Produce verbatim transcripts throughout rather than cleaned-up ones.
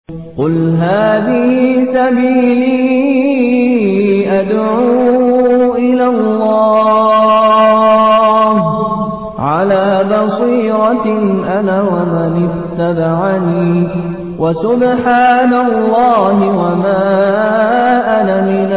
قل هذه سبيلي أدعو إلى الله على بصيرة أنا ومن اتبعني وسبحان الله وما أنا من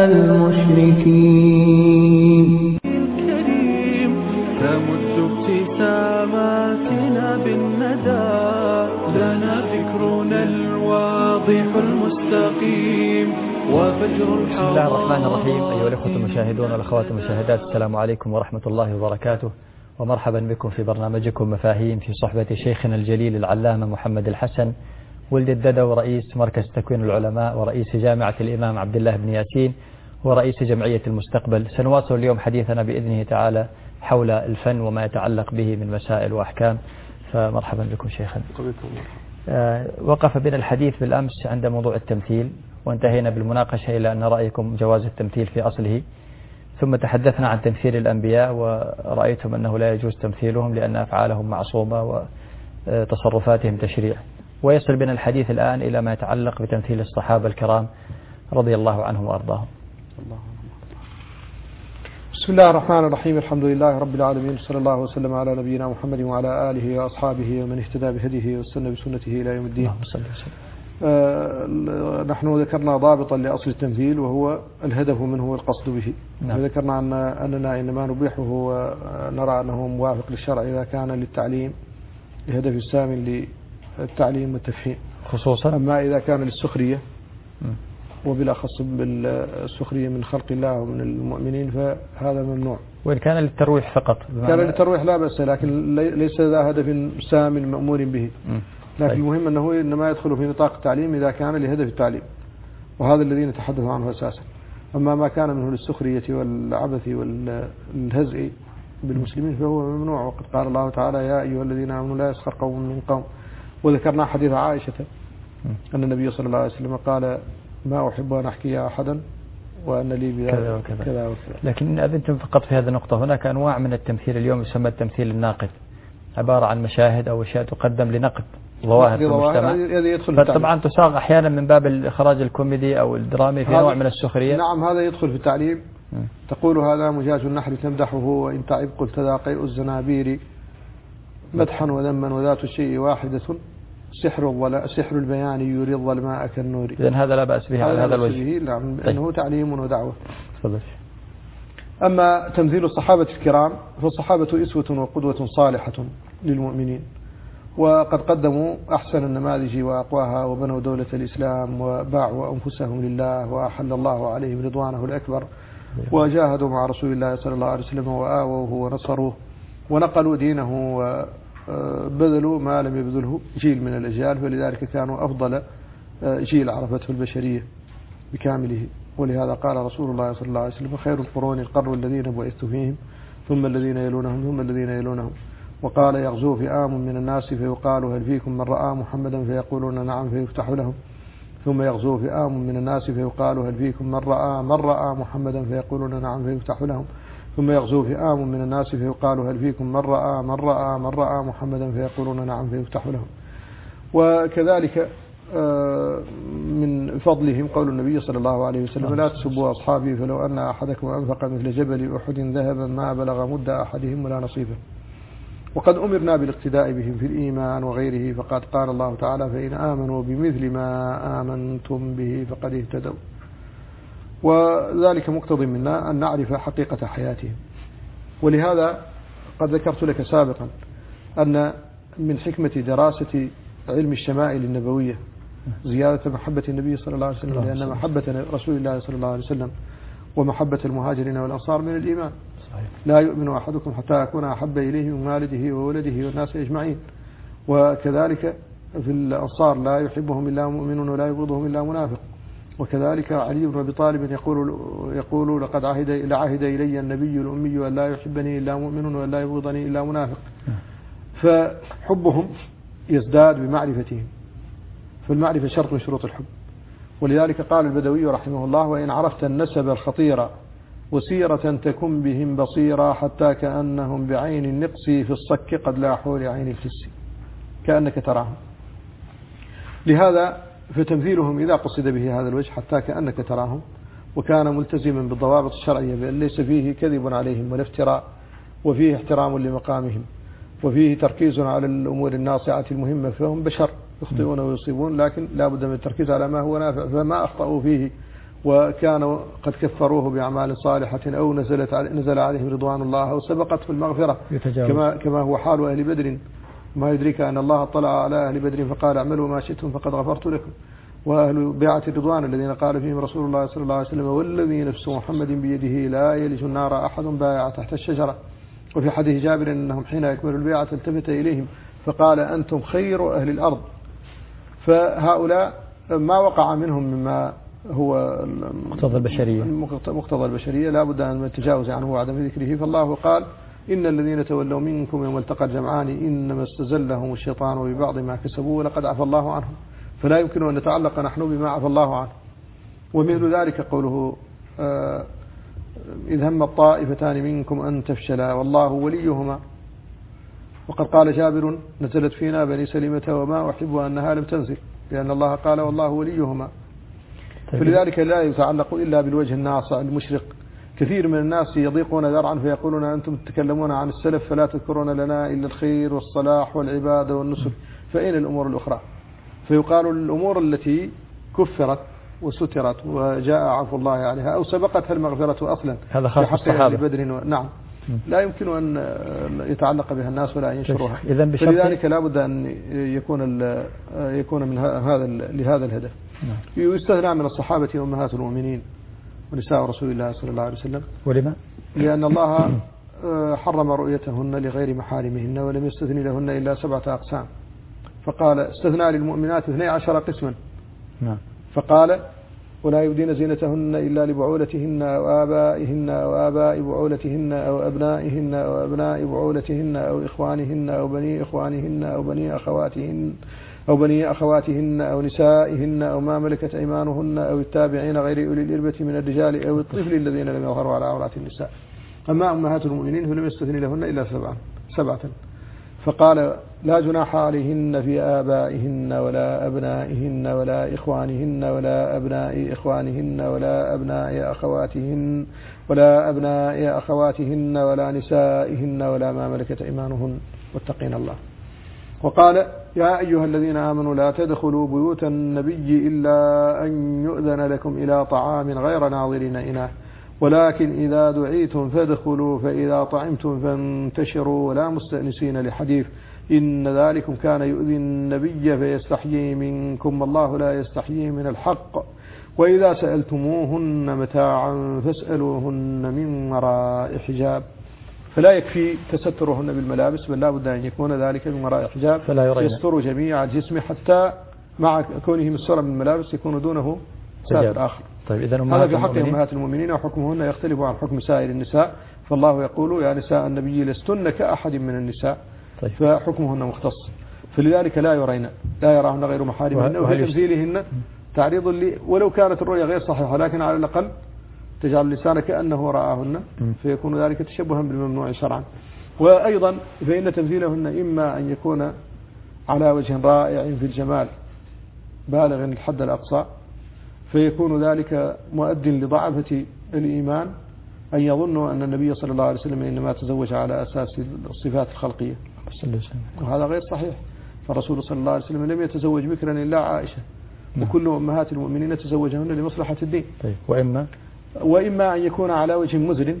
المشركين. كريم تمد ابتساماتنا بالندى لنا ذكرنا الواضح المستقيم وفجر بسم الله الرحمن الرحيم. أيها الأخوة المشاهدون والأخوات المشاهدات، السلام عليكم ورحمة الله وبركاته، ومرحبا بكم في برنامجكم مفاهيم في صحبة شيخنا الجليل العلامة محمد الحسن ولد الددو، ورئيس مركز تكوين العلماء، ورئيس جامعة الإمام عبد الله بن ياسين، ورئيس جمعية المستقبل. سنواصل اليوم حديثنا بإذنه تعالى حول الفن وما يتعلق به من مسائل وأحكام، فمرحبا بكم شيخنا. آه وقف بنا الحديث بالأمس عند موضوع التمثيل، وانتهينا بالمناقشة إلى أن رأيكم جواز التمثيل في أصله، ثم تحدثنا عن تمثيل الأنبياء ورأيتم أنه لا يجوز تمثيلهم لأن أفعالهم معصومة وتصرفاتهم تشريع. ويصل بنا الحديث الآن إلى ما يتعلق بتمثيل الصحابة الكرام رضي الله عنهم وأرضاهم. بسم الله الرحمن الرحيم. الحمد لله رب العالمين، صلى الله وسلم على نبينا محمد وعلى آله وأصحابه ومن اهتدى بهديه واستنى بسنته إلى يوم الدين. آه نحن ذكرنا ضابطا لأصل التمثيل وهو الهدف منه والقصد به. نعم. وذكرنا أن أننا إنما نبيحه ونرى أنه موافق للشرع إذا كان للتعليم لهدف سام للتعليم والتفهيم خصوصا. أما إذا كان للسخرية وبالأخص بالسخرية من خلق الله ومن المؤمنين فهذا ممنوع. وإن كان للترويح فقط كان للترويح لا بأس، لكن ليس ذا هدف سام مأمور به. م. لكن طيب. المهم أنه إنما يدخل في نطاق التعليم إذا كان لهدف التعليم، وهذا الذي نتحدث عنه أساسا. أما ما كان منه للسخرية والعبث والهزء بالمسلمين فهو ممنوع. وقد قال الله تعالى: يا أيها الذين آمنوا لا يسخر قوم من قوم. وذكرنا حديث عائشة أن النبي صلى الله عليه وسلم قال: ما أحب أن أحكي أحدا وأن لي بذلك كذا وكذا. كذا وكذا. لكن أذنتم فقط في هذه النقطة، هناك أنواع من التمثيل اليوم يسمى التمثيل الناقد، عبارة عن مشاهد أو أشياء تقدم لنقد ظواهر في المجتمع، فطبعا تساق أحيانا من باب الإخراج الكوميدي أو الدرامي في نوع من السخرية. نعم، هذا يدخل في التعليم. م. تقول: هذا مجاج النحل تمدحه وإن تعب قلت ذا قيء الزنابير مدحا وذما وذات الشيء واحدة سحر سحر البيان يري الظلماء كالنور. إذن هذا لا بأس به على هذا الوجه. نعم، لأنه طيب. تعليم ودعوة. تفضل. أما تمثيل الصحابة الكرام فالصحابة إسوة وقدوة صالحة للمؤمنين، وقد قدموا أحسن النماذج وأقواها، وبنوا دولة الإسلام وباعوا أنفسهم لله وأحل الله عليهم رضوانه الأكبر، وجاهدوا مع رسول الله صلى الله عليه وسلم وآووه ونصروه ونقلوا دينه وبذلوا ما لم يبذله جيل من الأجيال، فلذلك كانوا أفضل جيل عرفته البشرية بكامله. ولهذا قال رسول الله صلى الله عليه وسلم: خير القرون القرن الذين بعثت فيهم ثم الذين يلونهم ثم الذين يلونهم. وقال: يغزو فئام من الناس فيقال: هل فيكم من رأى محمدا؟ فيقولون: نعم، فيفتح لهم. ثم يغزو فئام من الناس فيقال: هل فيكم من رأى من رأى محمدا؟ فيقولون: نعم، فيفتح لهم. ثم يغزو فئام من الناس فيقال: هل فيكم من رأى من رأى من رأى محمدا؟ فيقولون: نعم، فيفتح لهم. وكذلك من فضلهم قول النبي صلى الله عليه وسلم: لا تسبوا أصحابي فلو أن أحدكم أنفق مثل جبل أحد ذهبا ما بلغ مد أحدهم ولا نصيبه. وقد أمرنا بالاقتداء بهم في الإيمان وغيره، فقد قال الله تعالى: فإن آمنوا بمثل ما آمنتم به فقد اهتدوا. وذلك مقتض منا أن نعرف حقيقة حياتهم. ولهذا قد ذكرت لك سابقا أن من حكمة دراسة علم الشمائل النبوية زيادة محبة النبي صلى الله عليه وسلم، لأن محبة رسول الله صلى الله عليه وسلم ومحبة المهاجرين والأنصار من الإيمان. صحيح. لا يؤمن أحدكم حتى أكون أحب إليه من والده وولده والناس أجمعين. وكذلك في الأنصار لا يحبهم إلا مؤمن ولا يبغضهم إلا منافق. وكذلك علي بن أبي طالب يقول يقول لقد عهد لعهد إلي النبي الأمي أن لا يحبني إلا مؤمن ولا يبغضني إلا منافق. فحبهم يزداد بمعرفتهم، فالمعرفة شرط من شروط الحب. ولذلك قال البدوي رحمه الله: وإن عرفت النسب الخطيرة وسيرة تكن بهم بصيرا حتى كأنهم بعين النقص في الصك قد لاحوا لعين الكس، كأنك تراهم. لهذا فتمثيلهم إذا قصد به هذا الوجه حتى كأنك تراهم، وكان ملتزما بالضوابط الشرعية بأن ليس فيه كذب عليهم ولا افتراء، وفيه احترام لمقامهم، وفيه تركيز على الأمور الناصعة المهمة، فهم بشر يخطئون ويصيبون، لكن لا بد من التركيز على ما هو نافع، فما أخطأوا فيه وكانوا قد كفروه بأعمال صالحة أو نزلت نزل عليهم رضوان الله أو سبقته المغفرة، كما كما هو حال أهل بدر. ما يدريك أن الله اطلع على أهل بدر فقال اعملوا ما شئتم فقد غفرت لكم. وأهل بيعة الرضوان الذين قال فيهم رسول الله صلى الله عليه وسلم والذي نفس محمد بيده لا يلج النار أحد بايع تحت الشجرة. وفي حديث جابر أنهم حين يكملوا البيعة التفت إليهم فقال أنتم خير أهل الأرض. فهؤلاء ما وقع منهم مما هو مقتضى البشرية مقتضى البشرية لا بد أن نتجاوز عنه وعدم ذكره. فالله قال إن الذين تولوا منكم يوم التقى الجمعان إنما استزلهم الشيطان ببعض ما كسبوا ولقد عفى الله عنهم. فلا يمكن أن نتعلق نحن بما عفى الله عنه. ومثل ذلك قوله آه إذ هم الطائفتان منكم أن تفشلا والله وليهما. وقد قال جابر نزلت فينا بني سلمة وما أحب أنها لم تنزل، لأن الله قال والله وليهما. فلذلك لا يتعلق إلا بالوجه الناصع المشرق. كثير من الناس يضيقون ذرعا فيقولون أنتم تتكلمون عن السلف فلا تذكرون لنا إلا الخير والصلاح والعبادة والنصر، فأين الأمور الأخرى؟ فيقال الأمور التي كفرت وسترت وجاء عفو الله عليها أو سبقتها المغفرة أصلا هذا خاص بالصحابة بدر و... نعم لا يمكن أن يتعلق بها الناس ولا أن ينشروها. فلذلك لا بد أن يكون يكون من هذا لهذا الهدف. يستثنى من الصحابة أمهات المؤمنين ونساء رسول الله صلى الله عليه وسلم. ولما؟ لأن الله حرم رؤيتهن لغير محارمهن ولم يستثني لهن إلا سبعة أقسام. فقال استثنى للمؤمنات اثني عشر قسما. نعم. فقال ولا يبدين زينتهن إلا لبعولتهن أو آبائهن أو آباء بعولتهن أو أبنائهن أو أبناء بعولتهن أو إخوانهن أو بني إخوانهن أو بني أخواتهن أو بني أخواتهن أو نسائهن أو ما ملكت أيمانهن أو التابعين غير أولي الإربة من الرجال أو الطفل الذين لم يظهروا على عورات النساء. أما أمهات المؤمنين فلم يستثني لهن إلا سبعة سبعة. فقال لا جناح عليهن في آبائهن ولا أبنائهن ولا إخوانهن ولا أبناء إخوانهن ولا أبناء أخواتهن ولا أبناء أخواتهن ولا نسائهن ولا ما ملكت أيمانهن واتقين الله. وقال يا أيها الذين آمنوا لا تدخلوا بيوت النبي إلا أن يؤذن لكم إلى طعام غير ناظرين إناه ولكن إذا دعيتم فادخلوا فإذا طعمتم فانتشروا ولا مستأنسين لحديث إن ذلكم كان يؤذي النبي فيستحيي منكم والله لا يستحيي من الحق وإذا سألتموهن متاعا فاسألوهن من وراء حجاب. فلا يكفي تسترهن بالملابس بل لا بد أن يكون ذلك من وراء حجاب يستر جميع الجسم حتى مع كونه مسترا من الملابس يكون دونه ساتر آخر. طيب إذن هذا في حق أمهات المؤمنين وحكمهن يختلف عن حكم سائر النساء. فالله يقول يا نساء النبي لستن كأحد من النساء. طيب. فحكمهن مختص فلذلك لا يرين لا يراهن غير محارمهن وفي تمثيلهن تعريض لي ولو كانت الرؤيا غير صحيحة لكن على الأقل تجعل اللسان كأنه رآهن فيكون ذلك تشبها بالممنوع شرعا. وأيضا فإن تمثيلهن إما أن يكون على وجه رائع في الجمال بالغ الحد الأقصى فيكون ذلك مؤد لضعفة الإيمان أن يظنوا أن النبي صلى الله عليه وسلم إنما تزوج على أساس الصفات الخلقية وهذا غير صحيح. فالرسول صلى الله عليه وسلم لم يتزوج بكرا إلا عائشة وكل أمهات المؤمنين تزوجهن لمصلحة الدين. طيب. وإما وإما أن يكون على وجه مزل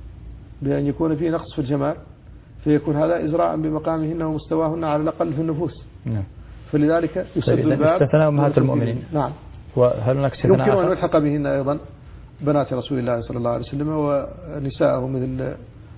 بأن يكون فيه نقص في الجمال فيكون هذا إزراء بمقامهن ومستواهن على الأقل في النفوس. نعم. فلذلك يسد طيب. الباب استثناء أمهات المؤمنين. نعم. وهل هناك استثناء يمكن أن نلحق بهن أيضا بنات رسول الله صلى الله عليه وسلم ونساءه مثل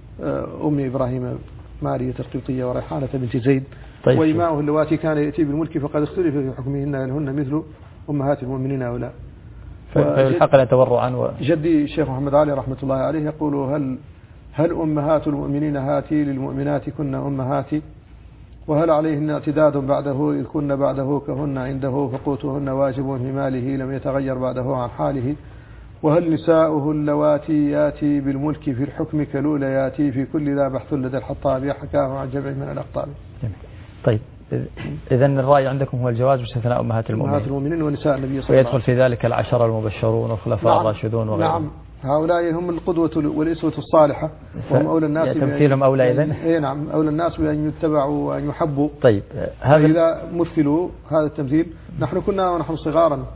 أم إبراهيم مارية القبطية وريحانة بنت زيد. طيب. وإماؤه اللواتي كان يأتي بالملك فقد اختلف في حكمهن هن مثل أمهات المؤمنين أو لا. فيلحق تبرعا و... جدي الشيخ محمد علي رحمة الله عليه يقول هل هل أمهات المؤمنين هاتي للمؤمنات كن أمهاتي وهل عليهن اعتداد بعده إذ كن بعده كهن عنده فقوتهن واجب في ماله لم يتغير بعده عن حاله وهل نساؤه اللواتي ياتي بالملك في الحكم كلول ياتي في كل ذا بحث لدى الحطاب حكاه عن جمع من الأقطاب. طيب إذن الرأي عندكم هو الجواز باستثناء أمهات المؤمنين أمهات المؤمنين ونساء النبي صلى الله عليه وسلم. ويدخل في ذلك العشرة المبشرون والخلفاء نعم الراشدون وغيرهم. نعم هؤلاء هم القدوة والأسوة الصالحة وهم أولى الناس تمثيلهم أولى إذن. إيه نعم أولى الناس بأن يتبعوا وأن يحبوا. طيب هذا إذا مثلوا هذا التمثيل. نحن كنا ونحن صغارا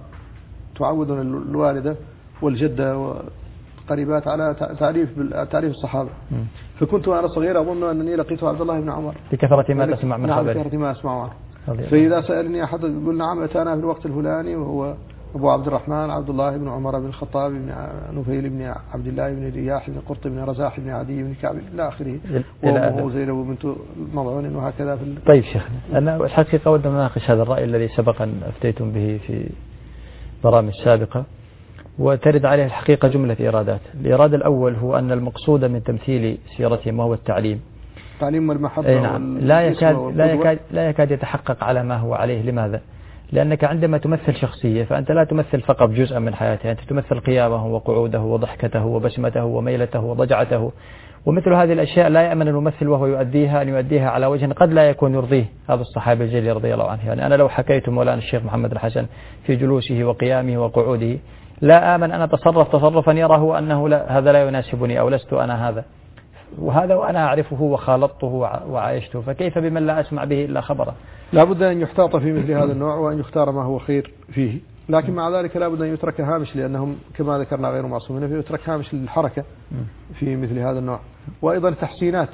تعودنا الوالدة والجدة قريبات على تعريف تعريف الصحابة. م. فكنت وأنا صغير أظن أنني لقيت عبد الله بن عمر بكثرة ما تسمع من خبره. نعم بكثرة ما أسمع عنه. فإذا سألني أحد يقول نعم أتانا في الوقت الفلاني وهو أبو عبد الرحمن عبد الله بن عمر بن الخطاب بن نفيل بن عبد الله بن رياح بن قرط بن رزاح بن عدي بن كعب إلى آخره وأمه زينب بنت مضعون وهكذا في ال... طيب شيخنا أنا الحقيقة ودنا نناقش هذا الرأي الذي سبقا أفتيتم به في برامج سابقة وترد عليه الحقيقة جملة إيرادات. الإيراد الأول هو أن المقصود من تمثيل سيرتهم وهو التعليم تعليم والمحبة نعم. لا يكاد لا يكاد لا يكاد يتحقق على ما هو عليه. لماذا؟ لأنك عندما تمثل شخصية فأنت لا تمثل فقط جزءا من حياته، أنت تمثل قيامه وقعوده وضحكته وبسمته وميلته وضجعته، ومثل هذه الأشياء لا يأمن الممثل وهو يؤديها أن يؤديها على وجه قد لا يكون يرضيه هذا الصحابي الجليل رضي الله عنه. يعني أنا لو حكيت مولانا الشيخ محمد الحسن في جلوسه وقيامه وقعوده لا آمن أن أتصرف تصرفا يراه أنه لا هذا لا يناسبني أو لست أنا هذا، وهذا وأنا أعرفه وخالطته وعايشته، فكيف بمن لا أسمع به إلا خبره؟ لا بد أن يحتاط في مثل هذا النوع وأن يختار ما هو خير فيه، لكن مع ذلك لا بد أن يترك هامش لأنهم كما ذكرنا غير معصومين، فيترك هامش للحركة في مثل هذا النوع. وأيضا تحسينات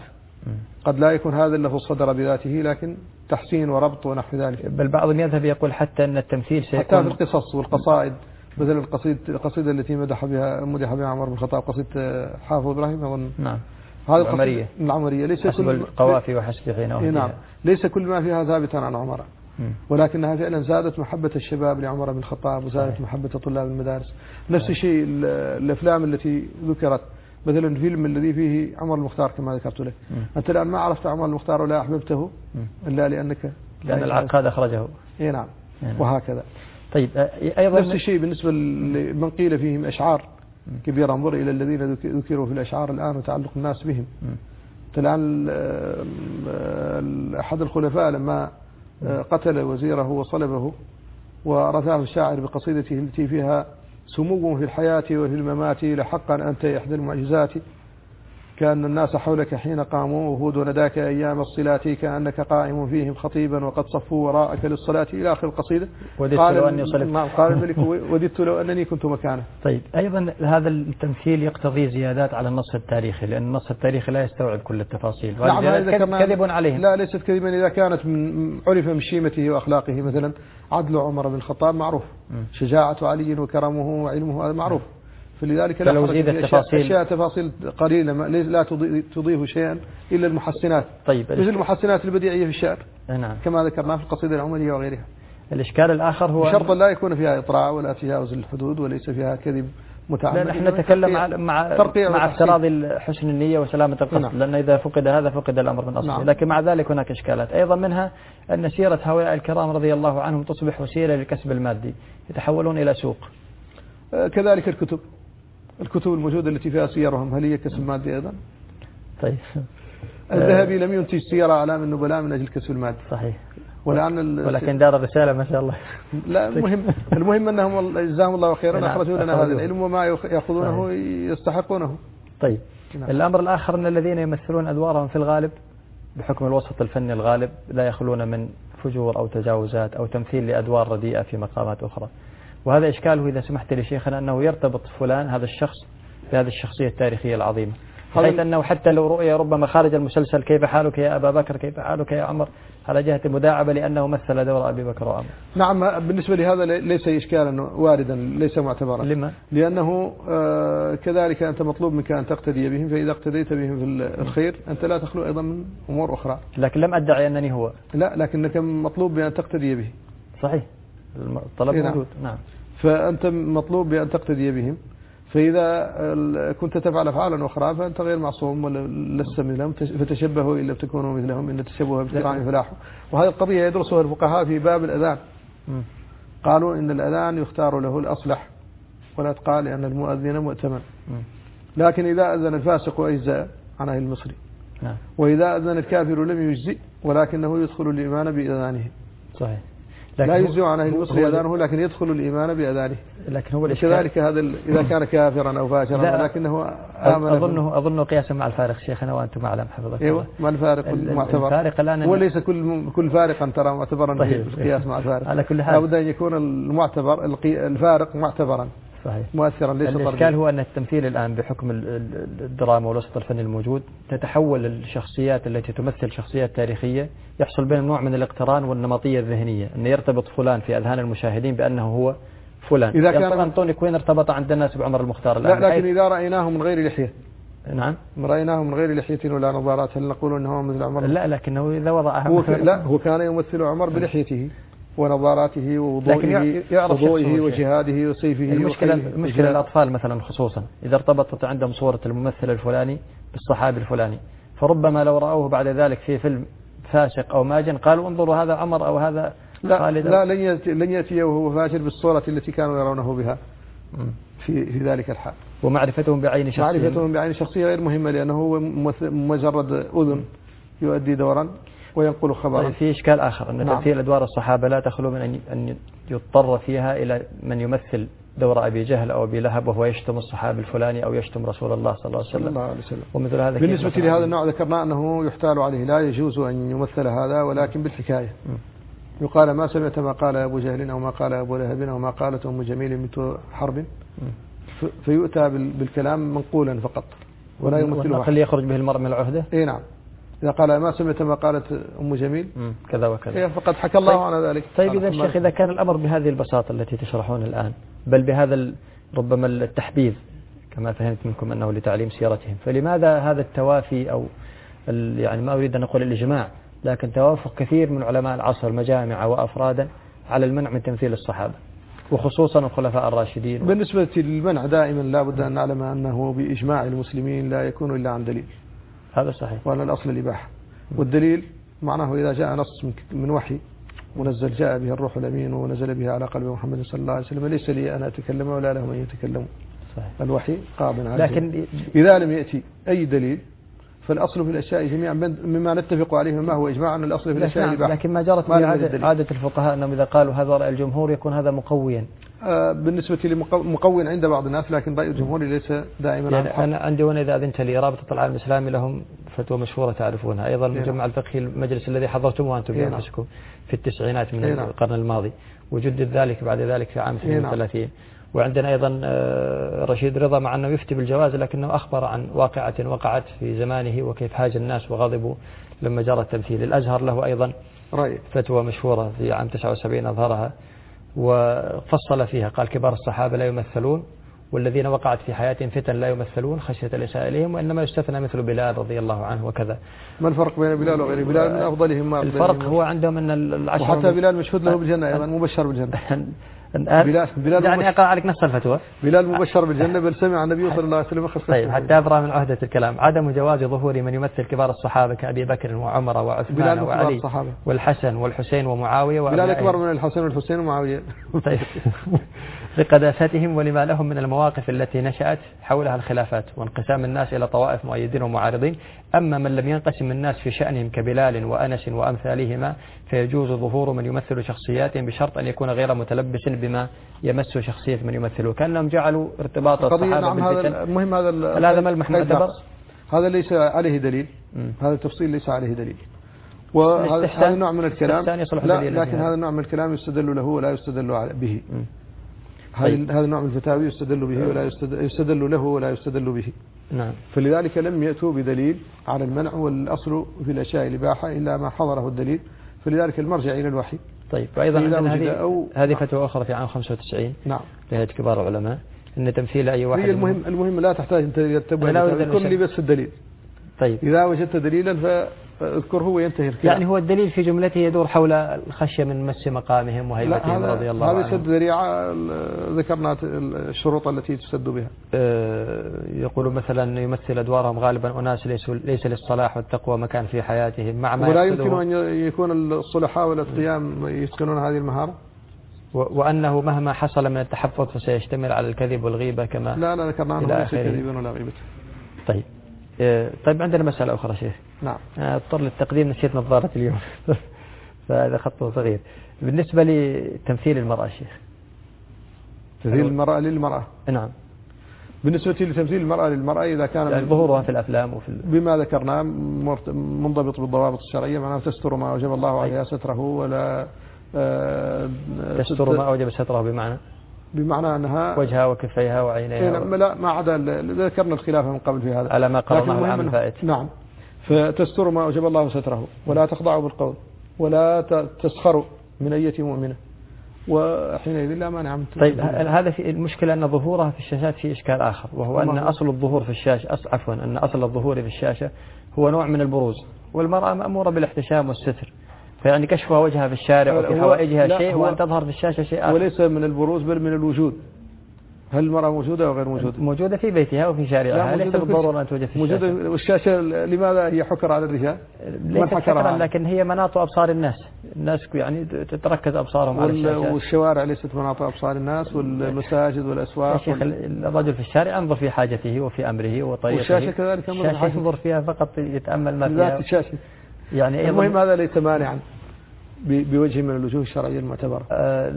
قد لا يكون هذا اللفظ صدر بذاته لكن تحسين وربط ونحو ذلك. بل بعضهم يذهب يقول حتى أن التمثيل سيكون حتى في القصص والقصائد، مثل القصيدة القصيدة التي مدح بها مدح بها عمر بن الخطاب قصيدة حافظ إبراهيم أظن. نعم. هذا العمرية. العمرية ليس كل القوافي وحسب حينه. نعم. ليس كل ما فيها ثابتا عن عمر. ولكنها فعلا زادت محبة الشباب لعمر بن الخطاب وزادت محبة طلاب المدارس. نفس الشيء الأفلام التي ذكرت، مثلا الفيلم الذي فيه عمر المختار كما ذكرت لك. أنت الآن ما عرفت عمر المختار ولا أحببته إلا لأنك لأن العقاد أخرجه. إيه نعم. وهكذا. طيب أيضا نفس الشيء بالنسبة لمن قيل فيهم أشعار كبيرة، انظر إلى الذين ذكروا في الأشعار الآن وتعلق الناس بهم. الآن أحد الخلفاء لما قتل وزيره وصلبه ورثاه الشاعر بقصيدته التي فيها سمو في الحياة وفي الممات لحقا أنت إحدى المعجزات، كأن الناس حولك حين قاموا وهود ونداك أيام الصلات كأنك قائم فيهم خطيبا وقد صفوا وراءك للصلاة إلى آخر القصيدة. قال لو أني صلبت. قال الملك وددت لو أنني كنت مكانه. طيب أيضا هذا التمثيل يقتضي زيادات على النص التاريخي، لأن النص التاريخي لا يستوعب كل التفاصيل. نعم كذب عليهم. لا ليست كذبا إذا كانت من عرف من شيمته وأخلاقه، مثلا عدل عمر بن الخطاب معروف، شجاعة علي وكرمه وعلمه هذا معروف، فلذلك لا فلو زيد التفاصيل أشياء تفاصيل قليلة لا تضيف شيئا إلا المحسنات. طيب مثل المحسنات البديعية في الشعر. نعم. كما ذكرنا في القصيدة العمرية وغيرها. الإشكال الآخر هو شرط لا يكون فيها إطراء ولا تجاوز الحدود وليس فيها كذب متعمد. لا نحن نتكلم مع مع مع افتراض حسن النية وسلامة القصد. نعم. لأن إذا فقد هذا فقد الأمر من أصله. نعم. لكن مع ذلك هناك إشكالات أيضا، منها أن سيرة هؤلاء الكرام رضي الله عنهم تصبح وسيلة للكسب المادي، يتحولون إلى سوق. كذلك الكتب الكتب الموجودة التي فيها سيرهم هل هي كسب مادي أيضا؟ طيب الذهبي لم ينتج سير أعلام النبلاء من أجل كسب المادي. صحيح. ولكن ولكن دار الرسالة ما شاء الله. لا المهم المهم أنهم جزاهم الله خيرا أخرجوا لنا هذا العلم وما يأخذونه يستحقونه. طيب نعم. الأمر الآخر أن الذين يمثلون أدوارهم في الغالب بحكم الوسط الفني الغالب لا يخلون من فجور أو تجاوزات أو تمثيل لأدوار رديئة في مقامات أخرى، وهذا إشكاله إذا سمحت لي شيخنا أنه يرتبط فلان هذا الشخص بهذه الشخصية التاريخية العظيمة، بحيث أنه حتى لو رؤي ربما خارج المسلسل كيف حالك يا أبا بكر كيف حالك يا عمر على جهة مداعبة لأنه مثل دور أبي بكر وعمر. نعم بالنسبة لهذا ليس إشكالا واردا ليس معتبرا. لما؟ لأنه آه كذلك أنت مطلوب منك أن تقتدي بهم، فإذا اقتديت بهم في الخير أنت لا تخلو أيضا من أمور أخرى. لكن لم أدعي أنني هو. لا لكنك مطلوب بأن تقتدي به. صحيح الطلب موجود. نعم. فأنت مطلوب بأن تقتدي بهم، فإذا كنت تفعل أفعالا أخرى فأنت غير معصوم ولا لست مثلهم، فتشبهوا إن لم تكونوا مثلهم إن التشبه بالكرام فلاح. وهذه القضية يدرسها الفقهاء في باب الأذان. قالوا إن الأذان يختار له الأصلح ولا تقال لأن المؤذن مؤتمن، لكن إذا أذن الفاسق أجزاء عن أهل المصري، وإذا أذن الكافر لم يجزئ ولكنه يدخل الإيمان بأذانه. صحيح. لا يجزي عنه أن يصلي أذانه، لكن يدخل الإيمان بأذانه. لكن هو كذلك هذا إذا كان كافرا أو فاجرا، ولكنه آمن. أظنه أظنه قياسا مع الفارق شيخنا وأنتم أعلم حفظك. أيوة، ما الفارق المعتبر؟ الفارق الآن هو ليس كل كل فارقا ترى معتبرا في القياس مع الفارق. على كل حال لابد أن يكون المعتبر الفارق معتبرا. صحيح. مؤثرا ليس طرديا. الإشكال هو أن التمثيل الآن بحكم الدراما والوسط الفني الموجود تتحول الشخصيات التي تمثل شخصيات تاريخية، يحصل بين نوع من الاقتران والنمطية الذهنية، أن يرتبط فلان في أذهان المشاهدين بأنه هو فلان. إذا كان أنطوني كوين ارتبط عند الناس بعمر المختار الآن. لا، لكن إذا رأيناه من غير لحية. نعم. رأيناه من غير لحية ولا نظارات، هل نقول أنه مثل عمر؟ لا، لكنه إذا وضعها هو لا، هو كان يمثل عمر بلحيته ونظاراته ووضوئه وضوئه وجهاده وسيفه. المشكلة المشكلة الأطفال مثلا خصوصا إذا ارتبطت عندهم صورة الممثل الفلاني بالصحابي الفلاني، فربما لو رأوه بعد ذلك في فيلم فاسق أو ماجن قالوا انظروا هذا عمر أو هذا خالد. لا، لن يأتي لن يأتي وهو فاشل بالصورة التي كانوا يرونه بها في في ذلك الحال. ومعرفتهم بعين شخصية معرفتهم بعين شخصية غير مهمة، لأنه هو مجرد أذن يؤدي دورا وينقل خبرا. طيب، في إشكال آخر أن نعم. تمثيل أدوار الصحابة لا تخلو من أن يضطر فيها إلى من يمثل دور أبي جهل أو أبي لهب وهو يشتم الصحابي الفلاني أو يشتم رسول الله صلى الله عليه وسلم, الله عليه وسلم. ومثل هذا. بالنسبة لهذا النوع ذكرنا أنه يحتال عليه، لا يجوز أن يمثل هذا، ولكن بالحكاية. م. يقال ما سمعت ما قال أبو جهل أو ما قال أبو لهب أو ما قالت أم جميل بنت حرب، فيؤتى بالكلام منقولا فقط ولا يمثله. خلي يخرج به المرء من العهدة. إيه نعم. إذا قال ما سمعت ما قالت أم جميل كذا وكذا فقد حكى الله طيب عن ذلك. طيب إذا الشيخ إذا كان الأمر بهذه البساطة التي تشرحون الآن، بل بهذا ربما التحبيذ كما فهمت منكم أنه لتعليم سيرتهم، فلماذا هذا التوافي أو يعني ما أريد أن أقول الإجماع، لكن توافق كثير من علماء العصر مجامع وأفرادا على المنع من تمثيل الصحابة وخصوصا الخلفاء الراشدين؟ بالنسبة للمنع دائما لا بد أن نعلم أنه بإجماع المسلمين لا يكون إلا عن دليل. هذا صحيح. وأن الأصل الإباحة، والدليل معناه إذا جاء نص من وحي منزل جاء به الروح الأمين ونزل به على قلب محمد صلى الله عليه وسلم، ليس لي أنا أتكلم ولا لهم أن يتكلموا. صحيح. الوحي قابل عليه. لكن إذا لم يأتي أي دليل فالأصل في الأشياء جميعا مما نتفق عليه ما هو إجماع أن الأصل في الأشياء الإباحة. لكن ما جرت به عادة, عادة الفقهاء أنهم إذا قالوا هذا رأي الجمهور يكون هذا مقويا. آه بالنسبة لمقوين عند بعض الناس، لكن رأي الجمهور ليس دائما يعني أنا عندي هنا إذا أذنت لي رابطة العالم الإسلامي لهم فتوى مشهورة تعرفونها، أيضا المجمع الفقهي المجلس الذي حضرتموه أنتم بأنفسكم في التسعينات من القرن الماضي، وجدد ذلك بعد ذلك في عام اثنين وثلاثين. وعندنا أيضا رشيد رضا مع أنه يفتي بالجواز، لكنه أخبر عن واقعة وقعت في زمانه وكيف هاج الناس وغضبوا لما جرى التمثيل. الأزهر له أيضا رأي فتوى مشهورة في عام تسعة وسبعين أظهرها وفصل فيها، قال كبار الصحابة لا يمثلون، والذين وقعت في حياتهم فتن لا يمثلون خشية الإساءة إليهم، وإنما يستثنى مثل بلال رضي الله عنه وكذا. ما الفرق بين بلال وغير بلال؟ من أفضلهم ما الفرق هو عندهم أن العشر وحتى بلال مشهود له بالجنة أيضا، مبشر بالجنة. بلال بلال يعني أقرأ عليك نص الفتوى. بلال مبشر بالجنة، بل سمع النبي صلى الله عليه وسلم خص. طيب حتى أبرأ من عهدة الكلام، عدم جواز ظهور من يمثل كبار الصحابة كأبي بكر وعمر وعثمان وعلي والحسن والحسين ومعاوية. بلال أكبر من الحسن والحسين ومعاوية. طيب لقداستهم ولما لهم من المواقف التي نشأت حولها الخلافات وانقسام الناس إلى طوائف مؤيدين ومعارضين. أما من لم ينقسم الناس في شأنهم كبلال وأنس وأمثالهما فيجوز ظهور من يمثل شخصياتهم بشرط أن يكون غير متلبس بما يمس شخصية من يمثله، كأنهم جعلوا ارتباط الصحابة نعم بالفتن. هذا المهم، هذا هذا ملمح معتبر، هذا ليس عليه دليل. م. هذا التفصيل ليس عليه دليل، وهذا النوع من الكلام لا، لكن هذا النوع من الكلام يستدل له ولا يستدل به. طيب. هذا النوع من الفتاوي يستدل به ولا يستدل, يستدل له ولا يستدل به. نعم. فلذلك لم يأتوا بدليل على المنع، والأصل في الأشياء الإباحة إلا ما حضره الدليل، فلذلك المرجع إلى الوحي. طيب وأيضا هذه هذه فتوى أخرى في عام خمسة وتسعين. نعم. لهيئة كبار العلماء أن تمثيل أي واحد. هي المهم المهم لا تحتاج أن تتبع كل لي بس الدليل. طيب إذا وجدت دليلا فاذكره وينتهي الكلام. يعني هو الدليل في جملته يدور حول الخشية من مس مقامهم وهيبتهم رضي الله عنهم. هذا سد ذريعة، ذكرنا الشروط التي تسد بها. أه يقول مثلا يمثل أدوارهم غالبا أناس ليس للصلاح والتقوى مكان في حياتهم، مع ما ولا يمكن أن يكون الصلحاء والقيام يتقنون هذه المهارة، وأنه مهما حصل من التحفظ فسيشتمل على الكذب والغيبة كما لا لا ذكرنا عنه ليس كذبا ولا غيبة. طيب طيب عندنا مسألة أخرى شيخ. نعم. اضطر للتقديم، نسيت نظارة اليوم فهذا خط صغير. بالنسبة لتمثيل المرأة شيخ، تمثيل المرأة للمرأة. نعم. بالنسبة لتمثيل المرأة للمرأة إذا كان يعني ظهورها في الأفلام وفي ال... بما ذكرنا منضبط بالضوابط الشرعية، معناه تستر ما أوجب الله عليها ستره، ولا آه تستر ما أوجب ستره بمعنى بمعنى أنها وجهها وكفيها وعينيها و... لا ما عدا ذكرنا الخلاف من قبل في هذا على ما قررناه العام الفائت. نعم. فتستر ما أوجب الله ستره، ولا تخضع بالقول، ولا تسخر من أية مؤمنة، وحينئذ لا مانع من. طيب هذا في المشكلة أن ظهورها في الشاشات في إشكال آخر، وهو أن أصل الظهور في الشاشة أص... عفوا أن أصل الظهور في الشاشة هو نوع من البروز، والمرأة مأمورة بالاحتشام والستر، فيعني كشفها وجهها في الشارع وفي حوائجها شيء وأن تظهر في الشاشة شيء آخر. وليس من البروز بل من الوجود. هل المرأة موجودة أو غير موجودة؟ موجودة في بيتها وفي شارعها، ليس بالضرورة أن توجد في الشاشة. موجودة. والشاشة لماذا هي حكر على الرجال؟ ليس حكرا، لكن هي مناط أبصار الناس، الناس يعني تتركز أبصارهم على الشاشة. والشوارع ليست مناط أبصار الناس، والمساجد والأسواق. يا شيخ الرجل في الشارع ينظر في حاجته وفي أمره وطريقه، والشاشة كذلك الشاشة ينظر فيها فقط يتأمل ما فيها. ذات الشاشة. يعني المهم هذا ليس مانعا بوجه من الوجوه الشرعية المعتبرة.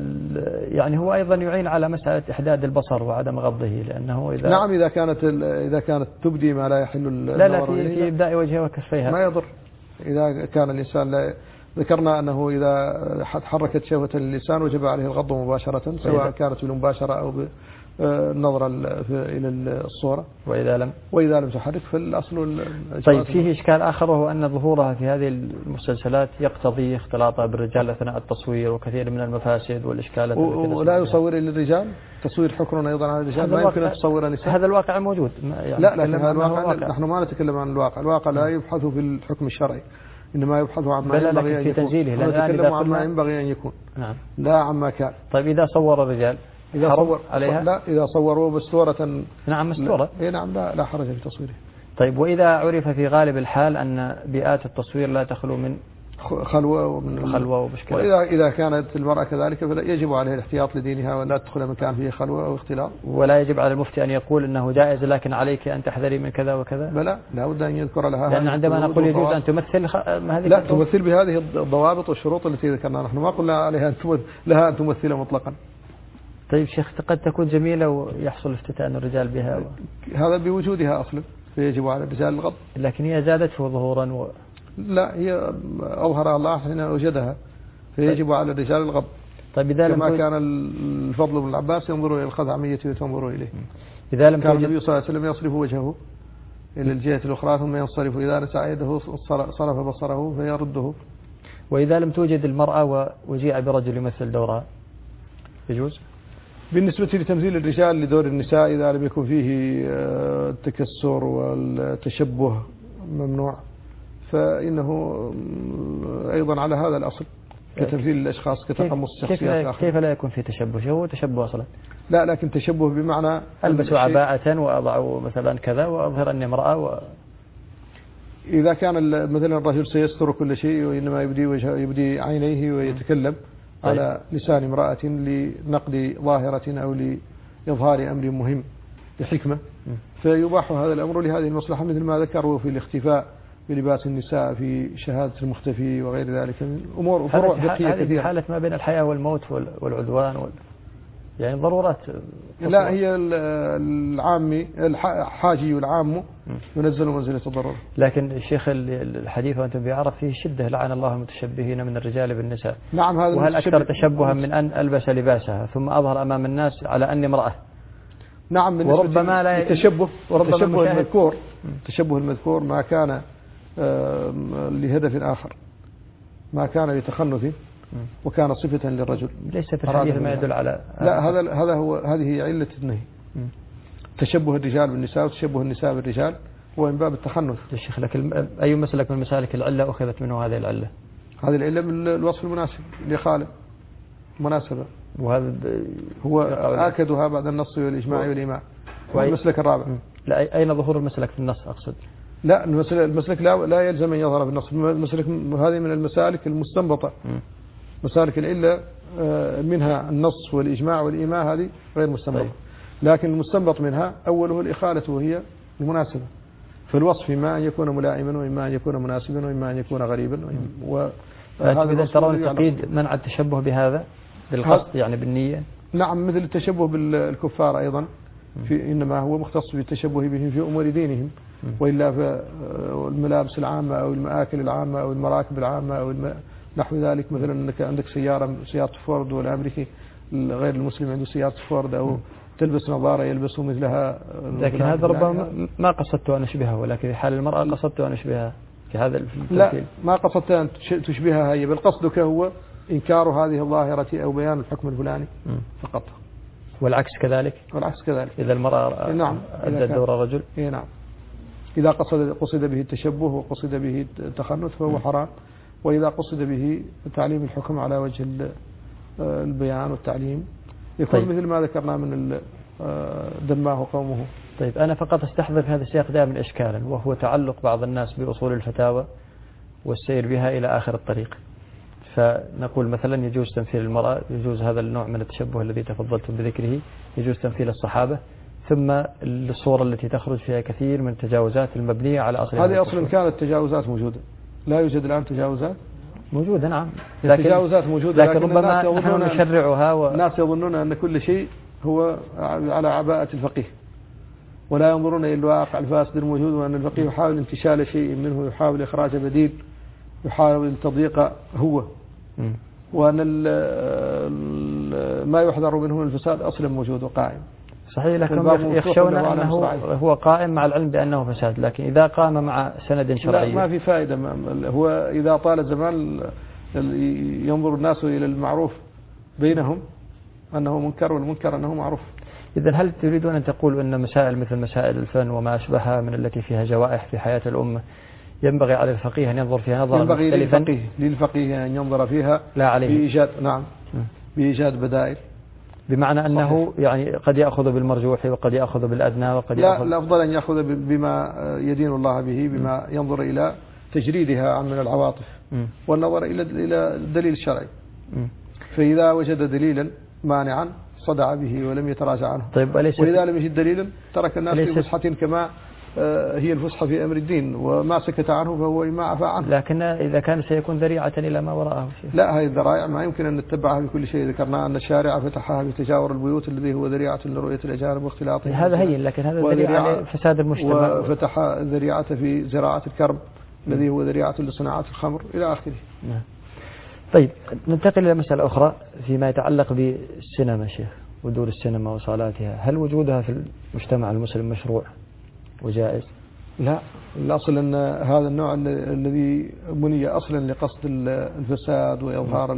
يعني هو أيضا يعين على مسألة إحداد البصر وعدم غضه، لأنه إذا نعم إذا كانت إذا كانت تبدي ما لا يحل لا لا في, في إبداء وجهها وكفيها ما يضر. إذا كان الإنسان لا ذكرنا أنه إذا حركت شهوة اللسان وجب عليه الغض مباشرة، سواء كانت بالمباشرة أو بالنظرة إلى الصورة. وإذا لم وإذا لم تحرك فالأصل. طيب فيه إشكال آخر، وهو أن ظهورها في هذه المسلسلات يقتضي اختلاطها بالرجال أثناء التصوير، وكثير من المفاسد والإشكالات. ولا يصور للرجال تصوير حكر أيضا على الرجال، ما يمكن أن تصور نساء. هذا الواقع موجود يعني. لا لكن هذا الواقع نحن ما نتكلم عن الواقع، الواقع لا يبحث في الحكم الشرعي، إنما يبحث عما ينبغي أن يكون. نتكلم عما ينبغي أن يكون. نعم. لا عما كان. طيب إذا صور الرجال إذا صور عليها؟ لا إذا صوروا بصورة. نعم مستورة. إيه نعم لا لا حرج في تصويره. طيب وإذا عرف في غالب الحال أن بيئات التصوير لا تخلو من خلوة ومن خلوة ومشكلة، وإذا إذا كانت المرأة كذلك فلا يجب عليها الاحتياط لدينها ولا تدخل مكان فيه خلوة أو اختلاط. ولا يجب على المفتي أن يقول أنه جائز لكن عليك أن تحذري من كذا وكذا. بلى لا بد أن يذكر لها. لأن عندما نقول يجوز أن تمثل خ... هذه لا تمثل بهذه الضوابط والشروط التي ذكرناها، نحن ما قلنا عليها أن تمثل لها أن تمثل مطلقا. طيب شيخ قد تكون جميلة ويحصل افتتان الرجال بها و... هذا بوجودها أصلا، فيجب على الرجال الغض. لكن هي زادته ظهورا و... لا هي أظهر الله حين وجدها، فيجب طيب. على الرجال الغض. طيب إذا كما لم كان الفضل بن العباس ينظر إلى الخزعمية وتنظر إليه. إذا لم كان النبي صلى الله عليه وسلم يصرف وجهه إلى الجهة الأخرى ثم ينصرف، إذا نسى يده صرف بصره فيرده. وإذا لم توجد المرأة وجيء برجل يمثل دورها يجوز؟ بالنسبة لتمثيل الرجال لدور النساء إذا لم يكن فيه التكسر والتشبه ممنوع، فإنه أيضا على هذا الأصل كتمثيل الأشخاص كتقمص الشخصيات الآخرة. كيف لا يكون في تشبه؟ هو تشبه أصلا. لا لكن تشبه بمعنى ألبس عباءة وأضع مثلا كذا وأظهر أني امرأة و... إذا كان مثلا الرجل سيستر كل شيء وإنما يبدي وجهه يبدي عينيه ويتكلم طيب. على لسان امرأة لنقد ظاهرة أو لإظهار أمر مهم بحكمة، فيباح هذا الأمر لهذه المصلحة، مثل ما ذكروا في الاختفاء بلباس النساء في شهادة المختفي وغير ذلك من أمور وفروع فقهية كثيرة. حالة ما بين الحياة والموت والعدوان وال... يعني ضرورات. لا هي العامي الحاجي والعام ينزل منزلة الضرورة. لكن الشيخ الحديث وأنتم بيعرف فيه شدة، لعن الله المتشبهين من الرجال بالنساء. نعم هذا. وهل أكثر تشبها من أن ألبس لباسها ثم أظهر أمام الناس على أني امرأة. نعم. وربما لا التشبه وربما المذكور التشبه المذكور ما كان لهدف آخر، ما كان لتخنث وكان صفة للرجل. ليس في الحديث ما يدل على. لا هذا هذا هو هذه علة النهي. تشبه الرجال بالنساء وتشبه النساء بالرجال هو من باب التخنث. يا شيخ لكن أي مسلك من مسالك العلة أخذت منه هذه العلة؟ هذه العلة من الوصف المناسب لخالق مناسبة، وهذا هو آكدها بعد النص والإجماع والإيماع. والمسلك الرابع. لا أين ظهور المسلك في النص أقصد؟ لا المسلك لا لا يلزم أن يظهر في النص، المسلك هذه من المسالك المستنبطة. م. مسالك العلة منها النص والإجماع والإيماع هذه غير مستنبطة. طيب. لكن المستنبط منها أوله الإخالة وهي المناسبة، فالوصف إما أن يكون ملائما وإما أن يكون مناسبا وإما أن يكون غريبا. فأنتم إذا ترون التقييد منع التشبه بهذا بالقصد يعني بالنية؟ نعم، مثل التشبه بالكفار أيضا، في إنما هو مختص بالتشبه بهم في أمور دينهم، وإلا فالملابس العامة أو المآكل العامة أو المراكب العامة أو الم... نحو ذلك. مثلا أنك عندك سيارة سيارة فورد والأمريكي غير المسلم عنده سيارة فورد، أو تلبس نظارة يلبسوا مثلها. لكن هذا ربما ما قصدت أن أشبهها، ولكن في حال المرأة قصدت أن أشبهها في هذا التمثيل. لا، ما قصدت أن تشبهها هي، بل قصدك هو إنكار هذه الظاهرة أو بيان الحكم الفلاني فقط. والعكس كذلك؟ والعكس كذلك إذا المرأة نعم أدت دور الرجل. إيه نعم، إذا قصد قصد به التشبه وقصد به التخنث فهو حرام، وإذا قصد به تعليم الحكم على وجه البيان والتعليم يكون طيب. مثل ما ذكرنا من دماه قومه. طيب أنا فقط استحضر في هذا السياق دائما إشكالا، وهو تعلق بعض الناس بأصول الفتاوى والسير بها إلى آخر الطريق. فنقول مثلا يجوز تمثيل المرأة، يجوز هذا النوع من التشبه الذي تفضلتم بذكره، يجوز تمثيل الصحابة، ثم الصورة التي تخرج فيها كثير من التجاوزات المبنية على أصل هذه أصلا كانت تجاوزات موجودة، لا يوجد الآن تجاوزات موجودة. نعم، لكن التجاوزات موجودة، لكن, لكن ربما نحن نشرعها و... الناس يظنون أن كل شيء هو على عباءة الفقيه، ولا ينظرون إلى الواقع الفاسد الموجود، وأن الفقيه يحاول انتشال شيء منه، يحاول إخراج بديل، يحاول تضييق هو، وأن ما يحذر منه من الفساد أصلا موجود وقائم. صحيح، لكن يخشون أنه هو قائم مع العلم بأنه فساد، لكن إذا قام مع سند شرعي لا ما في فائدة. هو إذا طال الزمان ينظر الناس إلى المعروف بينهم أنه منكر، والمنكر أنه معروف. إذن هل تريدون أن تقولوا أن مسائل مثل مسائل الفن وما أشبهها من التي فيها جوائح في حياة الأمة ينبغي على الفقيه أن ينظر فيها نظرا مختلفا؟ ينبغي للفقيه, للفقيه أن ينظر فيها لا عليه بإيجاد نعم بإيجاد بدائل، بمعنى أنه صحيح. يعني قد يأخذ بالمرجوح وقد يأخذ بالأدنى وقد لا يأخذ الأفضل أن يأخذ بما يدين الله به، بما ينظر إلى تجريدها عن من العواطف م. والنظر إلى إلى الدليل الشرعي. م. فإذا وجد دليلا مانعا صدع به ولم يتراجع عنه. طيب وإذا لم يجد دليلا ترك الناس في فسحة كما هي الفسحة في أمر الدين، وما سكت عنه فهو ما عفى عنه. لكن إذا كان سيكون ذريعة إلى ما وراءه شيء. لا، هذه الذرائع ما يمكن أن نتبعها بكل شيء. ذكرنا أن الشارع فتحها بتجاور البيوت الذي هو ذريعة لرؤية الأجانب واختلاطهم. هذا هي، لكن هذا ذريعة فساد المجتمع. وفتح ذريعة في زراعة الكرب الذي هو ذريعة لصناعة الخمر إلى آخره. نعم. طيب ننتقل إلى مسألة أخرى فيما يتعلق بالسينما شيخ، ودور السينما وصالاتها، هل وجودها في المجتمع المسلم مشروع وجائز؟ لا، الأصل أن هذا النوع الذي بني أصلا لقصد الفساد وإظهار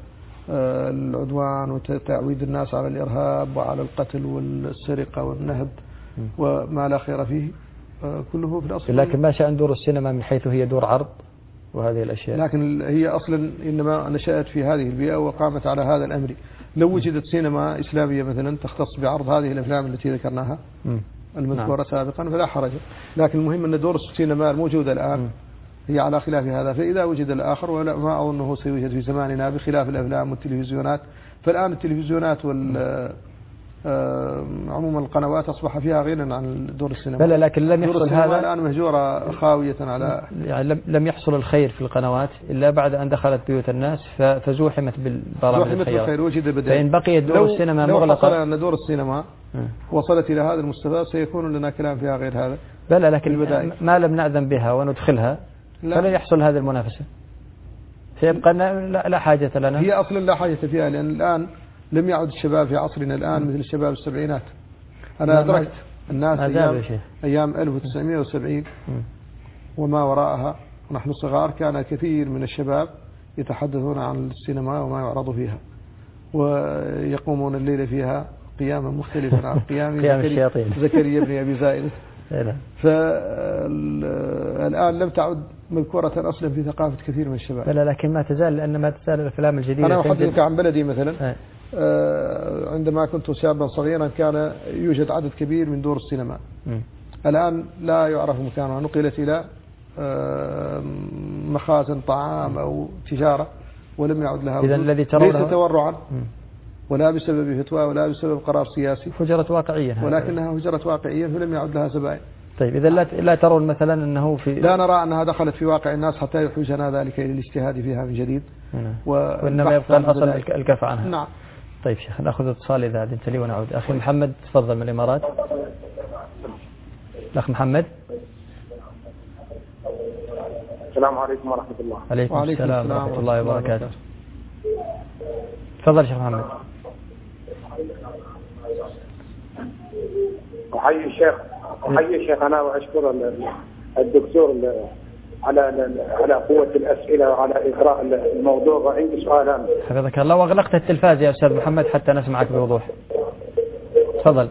العدوان وتعويد الناس على الإرهاب وعلى القتل والسرقة والنهب وما لا خير فيه كله في الأصل. لكن ما شأن دور السينما من حيث هي دور عرض وهذه الأشياء؟ لكن هي أصلا إنما نشأت في هذه البيئة وقامت على هذا الأمر. لو وجدت سينما إسلامية مثلا تختص بعرض هذه الأفلام التي ذكرناها م. المذكورة نعم. سابقا فلا حرج، لكن المهم أن دور السينما الموجودة الآن م. هي على خلاف هذا. فإذا وجد الآخر، ولا ما أظنه سيوجد في زماننا بخلاف الأفلام والتلفزيونات، فالآن التلفزيونات وال عموما القنوات أصبح فيها غنى عن دور السينما. لا لكن لم يحصل هذا الآن مهجورة خاوية على يعني لم يحصل الخير في القنوات إلا بعد أن دخلت بيوت الناس فزوحمت بالبرامج الخير. وجد بدل. فإن بقيت دور السينما مغلقة، لو حصل أن دور السينما وصلت إلى هذا المستوى سيكون لنا كلام فيها غير هذا. لا لكن ما لم نأذن بها وندخلها فلن يحصل هذه المنافسة، سيبقى لا حاجة لنا. هي أصلا لا حاجة فيها، لأن الآن لم يعد الشباب في عصرنا الآن مثل الشباب السبعينات. أنا أدركت الناس أيام, أيام ألف وتسعمائة وسبعين وما وراءها ونحن صغار كان كثير من الشباب يتحدثون عن السينما وما يعرض فيها، ويقومون الليلة فيها قياما مختلفا عن قيام زكريا بن أبي زائدة. فالآن لم تعد مذكورة أصلا في ثقافة كثير من الشباب. لا لكن ما تزال، لأن ما تزال الأفلام الجديدة. أنا أحدثك عن بلدي مثلا. آه عندما كنت شابا صغيرا كان يوجد عدد كبير من دور السينما. م. الآن لا يعرف مكانها، نقلت إلى آه مخازن طعام أو تجارة ولم يعد لها. إذا الذي ترونه ليس تورعا ولا بسبب فتوى ولا بسبب قرار سياسي، هجرة واقعية، ولكنها هجرة واقعية فلم يعد لها زبائن. طيب إذا لا لا ترون مثلا أنه في لا نرى أنها دخلت في واقع الناس حتى يحوجنا ذلك إلى الاجتهاد فيها من جديد. نعم. وإنما يبقى الأصل الكف عنها. نعم. طيب شيخ نأخذ اتصال إذا أذنت لي ونعود. أخي محمد تفضل من الإمارات. الأخ محمد. السلام عليكم ورحمة الله. عليكم, عليكم السلام ورحمة الله وبركاته. تفضل شيخ محمد. أحيي الشيخ أحيي شيخنا وأشكر الدكتور على على قوة الأسئلة وعلى إجراء الموضوع. وعندي سؤالان. حفظك الله. وأغلقت التلفاز يا أستاذ محمد حتى نسمعك بوضوح. تفضل.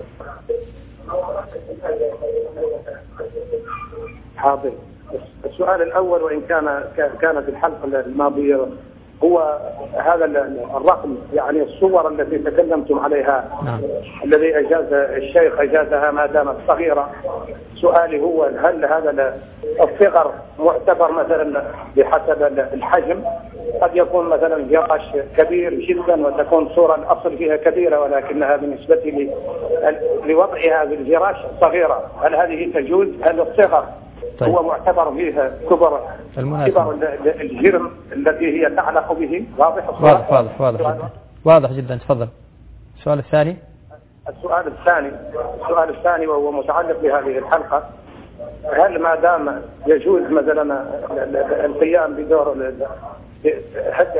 حاضر. السؤال الأول وإن كان كانت الحلقة الماضية هو هذا الرقم يعني الصور التي تكلمتم عليها. نعم. الذي أجاز الشيخ أجازها ما دامت صغيرة. سؤالي هو هل هذا الصغر معتبر مثلا بحسب الحجم؟ قد يكون مثلا جراش كبير جدا وتكون صورة الأصل فيها كبيرة ولكنها بالنسبة لوضعها بالجراش صغيرة. هل هذه تجوز؟ هل الصغر طيب. هو معتبر فيها كبر كبر الجرم التي هي تعلق به؟ واضح واضح واضح واضح جدا. واضح جدا. تفضل. السؤال الثاني. السؤال الثاني السؤال الثاني وهو متعلق بهذه الحلقة. هل ما دام يجوز مثلا القيام بدور حتى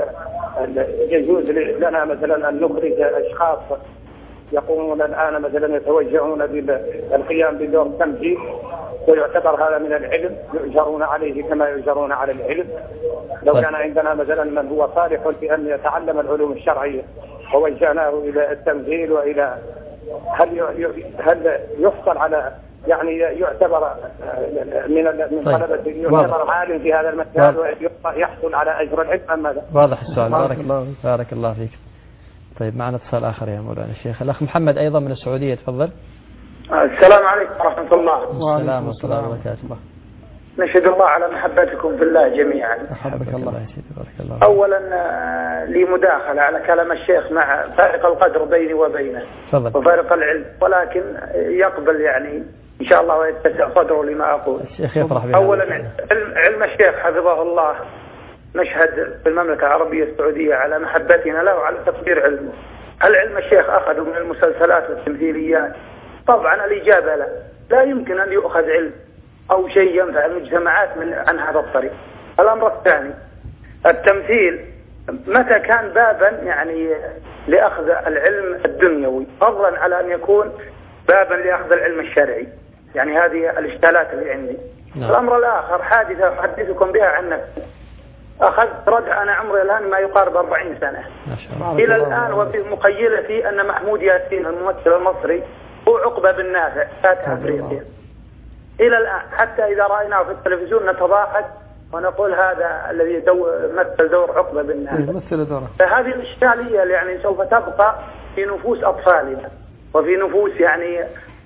يجوز لنا مثلا أن نخرج أشخاص يقومون الآن مثلا يتوجهون بالقيام بدور تمثيل ويعتبر هذا من العلم يؤجرون عليه كما يؤجرون على العلم؟ لو كان عندنا مثلا من هو صالح في أن يتعلم العلوم الشرعية ووجهناه إلى التمثيل وإلى هل هل يحصل على يعني يعتبر من من طلبة يعتبر عالم في هذا المجال ويحصل على أجر العلم أم ماذا؟ واضح السؤال. بارك الله بارك الله فيك. طيب معنا اتصال آخر يا مولانا الشيخ. الأخ محمد أيضا من السعودية. تفضل. السلام عليكم ورحمة الله. السلام ورحمة الله وبركاته. نشهد الله على محبتكم في الله جميعا. أحبك الله يا سيدي. بارك الله. أولا لي مداخلة على كلام الشيخ مع فارق القدر بيني وبينه تفضل. وفارق العلم ولكن يقبل يعني إن شاء الله ويتسع صدره لما أقول. الشيخ يفرح بها. أولا علم, علم الشيخ حفظه الله نشهد في المملكة العربية السعودية على محبتنا له وعلى تقدير علمه. هل علم الشيخ أخذه من المسلسلات والتمثيليات؟ طبعا الإجابة لا. لا يمكن أن يؤخذ علم أو شيء ينفع المجتمعات من عن هذا الطريق. الأمر الثاني التمثيل متى كان بابا يعني لأخذ العلم الدنيوي فضلا على أن يكون بابا لأخذ العلم الشرعي؟ يعني هذه الاشكالات اللي عندي. نعم. الأمر الآخر حادثة أحدثكم بها عن نفسي. أخذت ردع أنا عمري الآن ما يقارب أربعين سنة إلى الآن وفي مخيلتي أن محمود ياسين الممثل المصري هو عقبة بن نافع فاتح أفريقيا إلى الآن. حتى إذا رأيناه في التلفزيون نتضاحك ونقول هذا الذي دو مثل دور عقبة بن نافع. فهذه الإشكالية يعني سوف تبقى في نفوس أطفالنا وفي نفوس يعني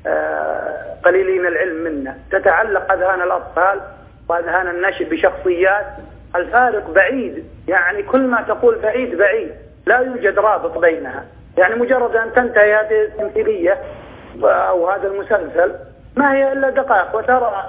آه قليلين العلم منا. تتعلق أذهان الأطفال وأذهان النشء بشخصيات الفارق بعيد. يعني كل ما تقول بعيد بعيد لا يوجد رابط بينها. يعني مجرد أن تنتهي هذه التمثيلية أو هذا المسلسل ما هي إلا دقائق وترى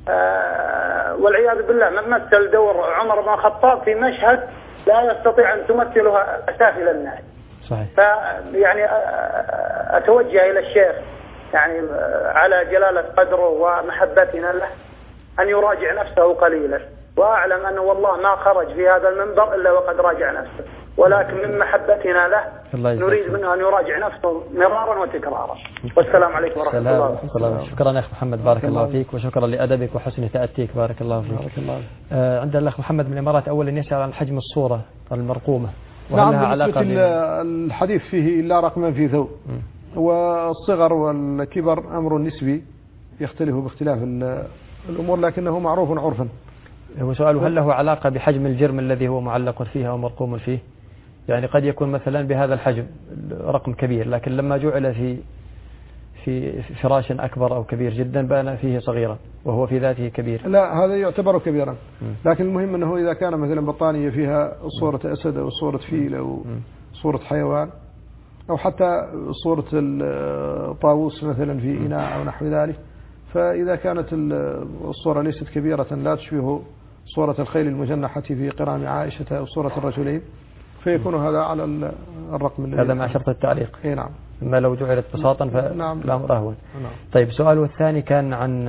آه والعياذ بالله من مثل دور عمر بن الخطاب في مشهد لا يستطيع أن تمثلها أسافل الناس. صحيح. فيعني أتوجه إلى الشيخ يعني على جلالة قدره ومحبتنا له أن يراجع نفسه قليلا. وأعلم أنه والله ما خرج في هذا المنبر إلا وقد راجع نفسه ولكن من محبتنا له نريد منه أن يراجع نفسه مرارا وتكرارا. والسلام عليكم ورحمة الله وبركاته. شكرا يا أخ محمد. بارك الله فيك وشكرا لأدبك وحسن تأتيك. بارك الله فيك. بارك الله. آه عند الأخ محمد من الإمارات أولا يسأل عن حجم الصورة المرقومة. نعم. بالنسبة الحديث فيه إلا رقما في ثوب. والصغر والكبر أمر نسبي يختلف باختلاف الأمور لكنه معروف عرفا. هو سؤاله هل له علاقة بحجم الجرم الذي هو معلق فيه أو مرقوم فيه؟ يعني قد يكون مثلا بهذا الحجم رقم كبير لكن لما جعل في في فراش أكبر أو كبير جدا بان فيه صغيرا وهو في ذاته كبير. لا هذا يعتبر كبيرا. لكن المهم أنه إذا كان مثلا بطانية فيها صورة أسد أو صورة فيل أو صورة حيوان أو حتى صورة الطاووس مثلا في إناء أو نحو ذلك فإذا كانت الصورة ليست كبيرة لا تشبه صورة الخيل المجنحة في قرام عائشة أو صورة الرجلين فيكون هذا على الرقم هذا مع شرط التعليق. اي نعم. أما لو جعلت بساطا فالأمر أهون. نعم. طيب سؤال الثاني كان عن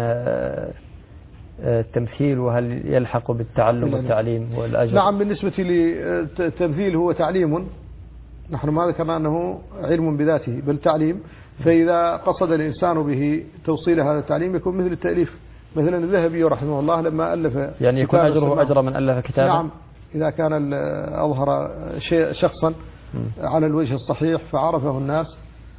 التمثيل وهل يلحق بالتعلم والتعليم والأجر؟ نعم، بالنسبة للتمثيل هو تعليم، نحن ما ذكرنا أنه علم بذاته بل تعليم، فإذا قصد الإنسان به توصيل هذا التعليم يكون مثل التأليف. مثلا الذهبي رحمه الله لما ألف يعني يكون أجره أجر من ألف كتابا. نعم، إذا كان أظهر شيء شخصا على الوجه الصحيح فعرفه الناس،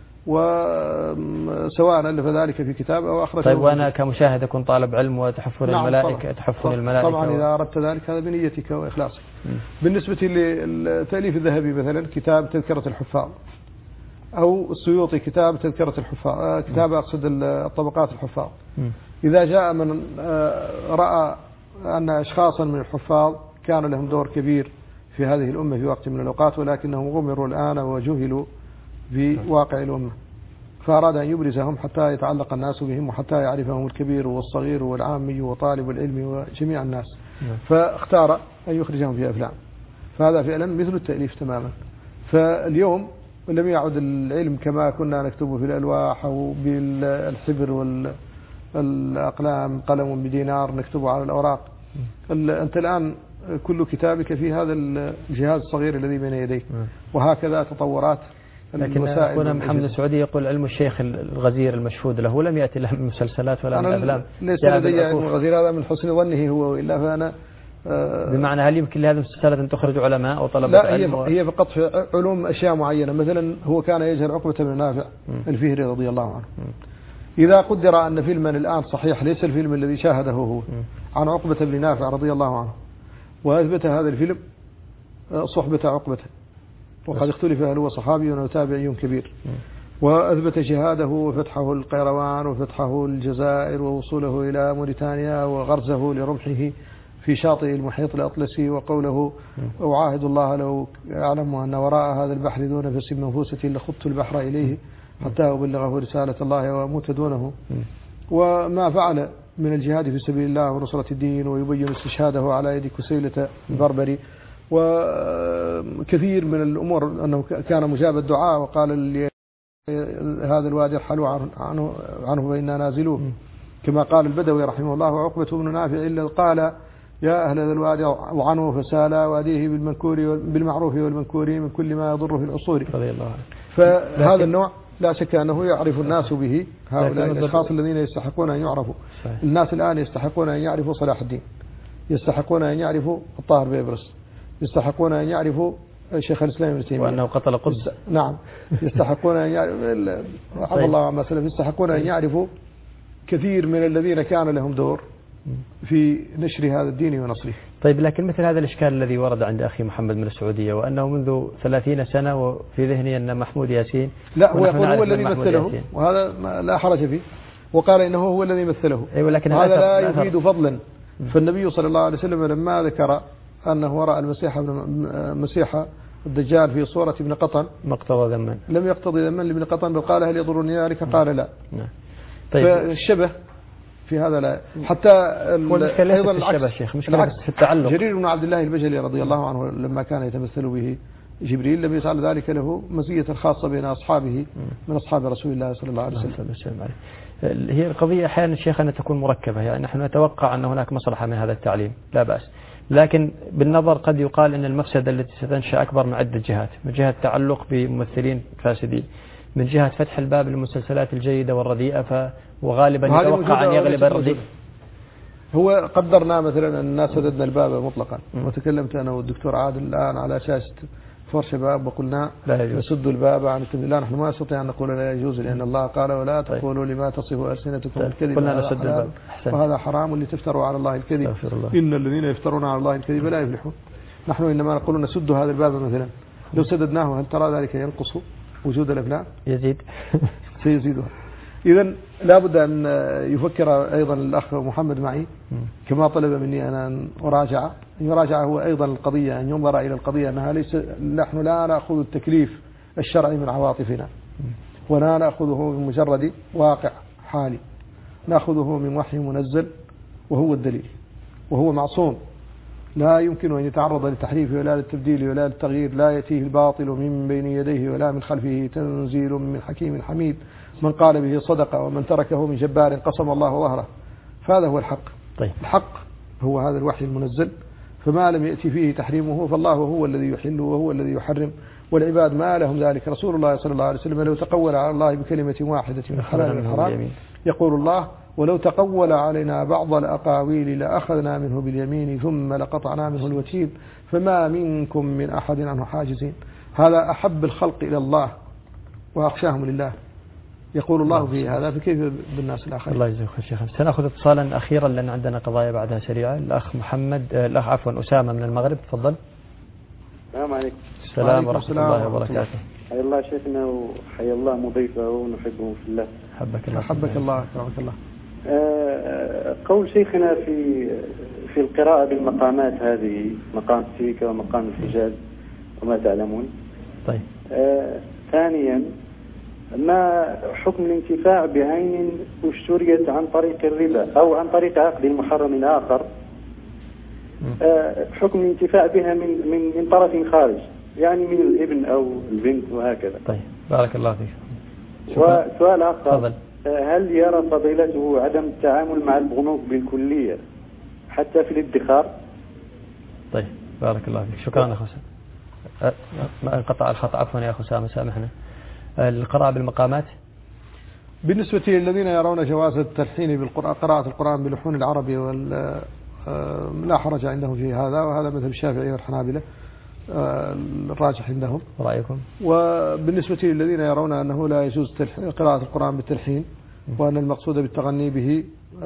وسواء ألف ذلك في كتاب أو أخرجه. طيب وأنا كمشاهد أكون طالب علم وتحفني نعم الملائكة تحفني الملائكة طبعا و... إذا أردت ذلك هذا بنيتك وإخلاصك. بالنسبة للتأليف الذهبي مثلا كتاب تذكرة الحفاظ، أو السيوطي كتاب تذكرة الحفاظ، كتاب أقصد الطبقات الحفاظ. إذا جاء من رأى أن أشخاصا من الحفاظ كان لهم دور كبير في هذه الأمة في وقت من الأوقات ولكنهم غمروا الآن وجهلوا بواقع الأمة، فأراد أن يبرزهم حتى يتعلق الناس بهم وحتى يعرفهم الكبير والصغير والعامي وطالب العلم وجميع الناس، فاختار أن يخرجهم في أفلام. فهذا فعلا مثل التأليف تماما. فاليوم لم يعد العلم كما كنا نكتبه في الألواح أو بالحبر والأقلام قلم بدينار نكتبه على الأوراق. أنت الآن كل كتابك في هذا الجهاز الصغير الذي بين يديك، وهكذا تطورات لكن أخونا محمد السعودي يقول علم الشيخ الغزير المشهود له لم يأتي له من مسلسلات ولا من أفلام. ليس لدي علم الغزير هذا من حسن ظنه هو، إلا فأنا آه بمعنى هل يمكن لهذه المسلسلات أن تخرج علماء أو طلبة لا علم؟ لا هي, هي فقط في علوم أشياء معينة. مثلا هو كان يجهل عقبة بن نافع الفهري رضي الله عنه. إذا قدر أن فيلما الآن صحيح ليس الفيلم الذي شاهده هو عن عقبة بن نافع رضي الله عنه، وأثبت هذا الفيلم صحبة عقبة، وقد اختلف هل هو صحابي أو تابعي كبير، وأثبت جهاده وفتحه القيروان وفتحه الجزائر ووصوله إلى موريتانيا وغرزه لرمحه في شاطئ المحيط الأطلسي، وقوله أعاهد الله لو أعلم أن وراء هذا البحر دون نفس منفوسة لخضت البحر إليه حتى أبلغه رسالة الله وأموت دونه. وما فعل من الجهاد في سبيل الله ونصرة الدين، ويبين استشهاده على يد كسيلة البربري، وكثير من الأمور أنه كان مجاب الدعاء، وقال هذا الوادي ارحلوا عنه عنه فإنا نازلوه، كما قال البدوي رحمه الله. وعقبة بن نافع إلا قال يا أهل هذا الوادي وعنه فسالا واديه بالمنكور بالمعروف والمنكور من كل ما يضر في العصور. فهذا النوع لا شك أنه يعرف الناس به، هؤلاء الأشخاص الذين يستحقون أن يعرفوا. الناس الآن يستحقون أن يعرفوا صلاح الدين، يستحقون أن يعرفوا الطاهر بيبرس، يستحقون أن يعرفوا شيخ الإسلام ابن تيمية وأنه قتل قدس. نعم، يستحقون أن يعرفوا عفى الله عما سلف، يستحقون أن يعرفوا كثير من الذين كان لهم دور في نشر هذا الدين ونصره. طيب لكن مثل هذا الإشكال الذي ورد عند أخي محمد من السعودية، وأنه منذ ثلاثين سنة وفي ذهني أن محمود ياسين، لا هو يقول هو الذي مثله، وهذا لا حرج فيه، وقال إنه هو الذي مثله. أيوة، لكن هذا لا يفيد فضلا. فالنبي صلى الله عليه وسلم لما ذكر أنه رأى المسيح مسيح الدجال في صورة ابن قطن ما اقتضى ذما، لم يقتضي ذما لابن قطن، بل قال هل يضرني ذلك؟ قال لا. طيب فالشبه في هذا لا، حتى أيضا الشبه شيخ مشكلة في التعلق. جرير بن عبد الله البجلي رضي الله عنه لما كان يتمثل به جبريل لم يجعل ذلك له مزية خاصة بين أصحابه من أصحاب رسول الله صلى الله عليه وسلم. هي القضية أحيانا شيخ أن تكون مركبة، يعني نحن نتوقع أن هناك مصلحة من هذا التعليم لا بأس، لكن بالنظر قد يقال أن المفسدة التي ستنشأ أكبر من عدة جهات، من جهة تعلق بممثلين فاسدين، من جهة فتح الباب للمسلسلات الجيدة والرديئة، ف وغالبا يتوقع أن يغلب الرديء. هو قدرنا مثلا أن الناس سددنا الباب مطلقا، وتكلمت أنا والدكتور عادل الآن على شاشة فور شباب وقلنا نسد الباب عن الكذب. لا، نحن ما نستطيع أن نقول لا يجوز، لأن الله قال ولا تقولوا لما تصف ألسنتكم الكذب قلنا نسد الباب، وهذا حرام لتفتروا على الله الكذب، إن الذين يفترون على الله الكذب لا يفلحون. نحن إنما نقول نسد هذا الباب مثلا، لو سددناه هل ترى ذلك ينقص وجود الأفلام؟ يزيد سيزيدها. إذن لا بد أن يفكر أيضا الأخ محمد معي كما طلب مني أنا أن أراجع أن يراجع هو أيضا القضية، أن ينظر إلى القضية أنها ليس، نحن لا نأخذ التكليف الشرعي من عواطفنا، ولا نأخذه من مجرد واقع حالي، نأخذه من وحي منزل وهو الدليل، وهو معصوم لا يمكن أن يتعرض للتحريف ولا للتبديل ولا للتغيير، لا يأتيه الباطل من بين يديه ولا من خلفه، تنزيل من حكيم حميد، من قال به صدق ومن تركه من جبار قسم الله ظهره. فهذا هو الحق. طيب. الحق هو هذا الوحي المنزل، فما لم يأتي فيه تحريمه فالله هو الذي يحل وهو الذي يحرم، والعباد ما لهم ذلك. رسول الله صلى الله عليه وسلم لو تقول على الله بكلمة واحدة من حلال الحرام يقول الله ولو تقول علينا بعض الأقاويل لأخذنا منه باليمين ثم لقطعنا منه الوتين فما منكم من أحد عنه حاجزين. هذا أحب الخلق إلى الله وأخشاهم لله، يقول الله في هذا، فكيف بالناس الآخرين؟ الله يجزاك خير شيخ. سنأخذ اتصالا أخيرا لأن عندنا قضايا بعدها سريعة. الأخ محمد الأخ عفوا أسامة من المغرب، تفضل. السلام عليكم. السلام ورحمة الله وبركاته. حيا الله شيخنا وحيا الله مضيفه ونحبه في الله. حبك الله. حبك الله كرمك الله. قول شيخنا في في القراءة بالمقامات هذه، مقام السيكة ومقام الحجاز وما تعلمون. طيب. آه ثانيا، ما حكم الانتفاع بعين اشتريت عن طريق الربا أو عن طريق عقد محرم آخر، آه حكم الانتفاع بها من من من طرف خارج، يعني من الابن أو البنت وهكذا. طيب بارك الله فيك. وسؤال آخر، فضل. هل يرى فضيلته عدم التعامل مع البنوك بالكلية حتى في الادخار؟ طيب بارك الله فيك، شكرا أخو سامة. انقطع الخط عفوا يا أخو سامة، سامحنا. القراءة بالمقامات بالنسبة للذين يرون جواز التلحين بالقرآن، قراءة القرآن بلحون العربي وال لا حرج عندهم في هذا، وهذا مثل الشافعي والحنابلة الراجح عندهم. رأيكم؟ وبالنسبة للذين يرون أنه لا يجوز قراءة القرآن بالتلحين، وأن المقصود بالتغني به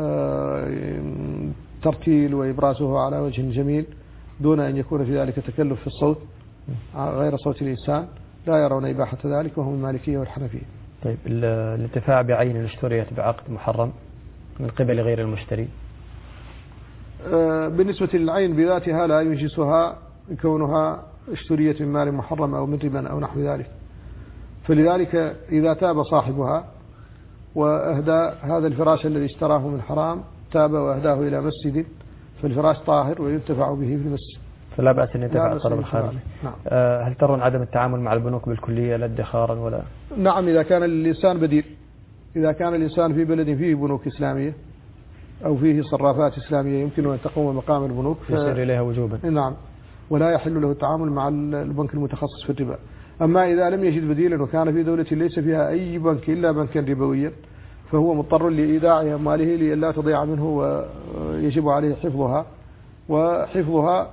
ترتيل وإبرازه على وجه جميل دون أن يكون في ذلك تكلف في الصوت غير صوت الإنسان، لا يرون إباحة ذلك، وهم المالكية والحنفية. طيب الانتفاع بعين اشتريت بعقد محرم من قبل غير المشتري، بالنسبة للعين بذاتها لا ينجسها كونها اشتريت من مال محرم أو من ربا أو نحو ذلك، فلذلك إذا تاب صاحبها وأهدى هذا الفراش الذي اشتراه من حرام، تاب وأهداه إلى مسجد، فالفراش طاهر وينتفع به في المسجد، فلا بأس أن ينتفع الطلب الخارجي. نعم. أه هل ترون عدم التعامل مع البنوك بالكلية لا ادخارا ولا؟ نعم، إذا كان الإنسان بديل، إذا كان الإنسان في بلد فيه بنوك إسلامية أو فيه صرافات إسلامية يمكن أن تقوم مقام البنوك يصير إليها وجوبا. نعم، ولا يحل له التعامل مع البنك المتخصص في الربا. أما إذا لم يجد بديلا وكان في دولة ليس فيها أي بنك إلا بنكا ربويا، فهو مضطر لإيداع أمواله لئلا تضيع منه، ويجب عليه حفظها، وحفظها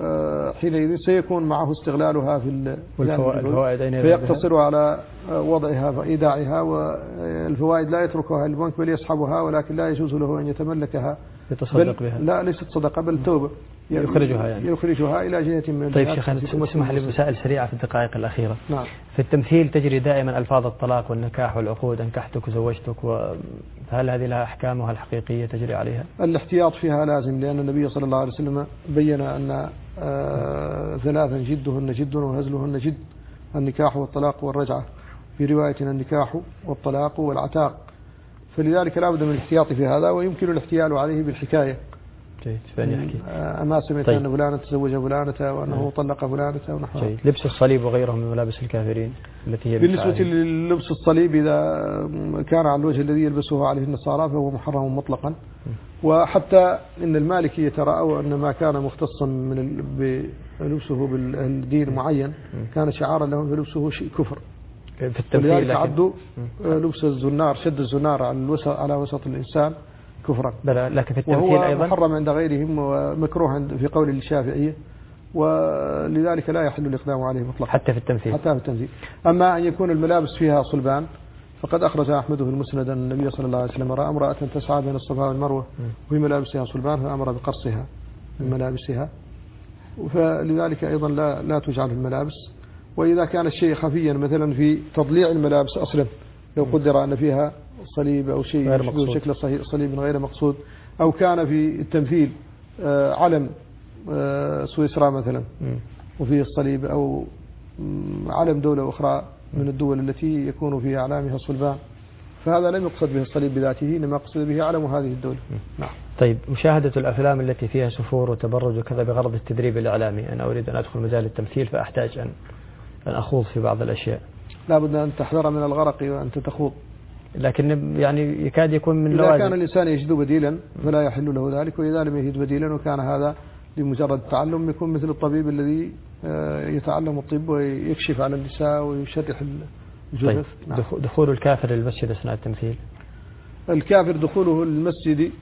حينئذ سيكون معه استغلالها في الفوائد، فيقتصر على وضعها وإيداعها، والفوائد لا يتركها البنك بل يسحبها، ولكن لا يجوز له أن يتملكها، يتصدق بها. لا ليست صدقة بل توبة، يخرجها يعني يخرجها إلى جهة من. طيب شيخ اسمح لي مسائل سريعة في الدقائق الأخيرة. نعم. في التمثيل تجري دائما ألفاظ الطلاق والنكاح والعقود، أنكحتك وزوجتك، وهل هذه لها أحكامها الحقيقية تجري عليها؟ الاحتياط فيها لازم، لأن النبي صلى الله عليه وسلم بين أن آه ثلاثا جدهن جد وهزلهن جد، النكاح والطلاق والرجعة، في رواية النكاح والطلاق والعتاق، فلذلك لا بد من الاحتياط في هذا، ويمكن الاحتيال عليه بالحكاية. جيد، فأني أحكي. أما سمعت طيب. أن فلانة تزوج فلانة وأنه م. طلق فلانة ونحو. جيد. لبس الصليب وغيره من ملابس الكافرين التي هي بالنسبة للبس الصليب إذا كان على الوجه الذي يلبسه عليه النصارى فهو محرم مطلقا، م. وحتى إن المالكية ترأوا أن ما كان مختصا من بلبسه بالدين معين كان شعارا لهم فلبسه كفر، في التمثيل، ولذلك عدوا لبس الزنار، شد الزنار على الوسط على وسط الإنسان كفرا، لكن في التمثيل وهو أيضا محرم عند غيرهم ومكروه في قول الشافعية، ولذلك لا يحل الإقدام عليه مطلقا حتى في التمثيل. حتى في التمثيل. أما أن يكون الملابس فيها صلبان، فقد أخرج أحمد في المسند أن النبي صلى الله عليه وسلم رأى امرأة تسعى بين الصفا والمروة وفي ملابسها صلبان، فأمر بقرصها من ملابسها، فلذلك أيضا لا لا تجعل الملابس. وإذا كان الشيء خفيا مثلا في تضليع الملابس أصلا، لو قدر أن فيها صليب أو شيء يشبه شكل صليب غير مقصود، أو كان في التمثيل علم سويسرا مثلا وفيه الصليب، أو علم دولة أخرى من الدول التي يكون في أعلامها صلبان، فهذا لم يقصد به الصليب بذاته، إنما قصد به علم هذه الدولة. نعم. طيب، مشاهدة الأفلام التي فيها سفور وتبرج وكذا بغرض التدريب الإعلامي، أنا أريد أن أدخل مجال التمثيل فأحتاج أن أن أخوض في بعض الأشياء. لا بد أن تحذر من الغرق وأن تخوض، لكن يعني يكاد يكون من إذا لوازم. كان الإنسان يجد بديلا فلا يحل له ذلك، وإذا لم يجد بديلا وكان هذا لمجرد التعلم يكون مثل الطبيب الذي يتعلم الطب ويكشف على النساء ويشرح الجثث. طيب، نعم. دخول الكافر للمسجد أثناء التمثيل. الكافر دخوله المسجد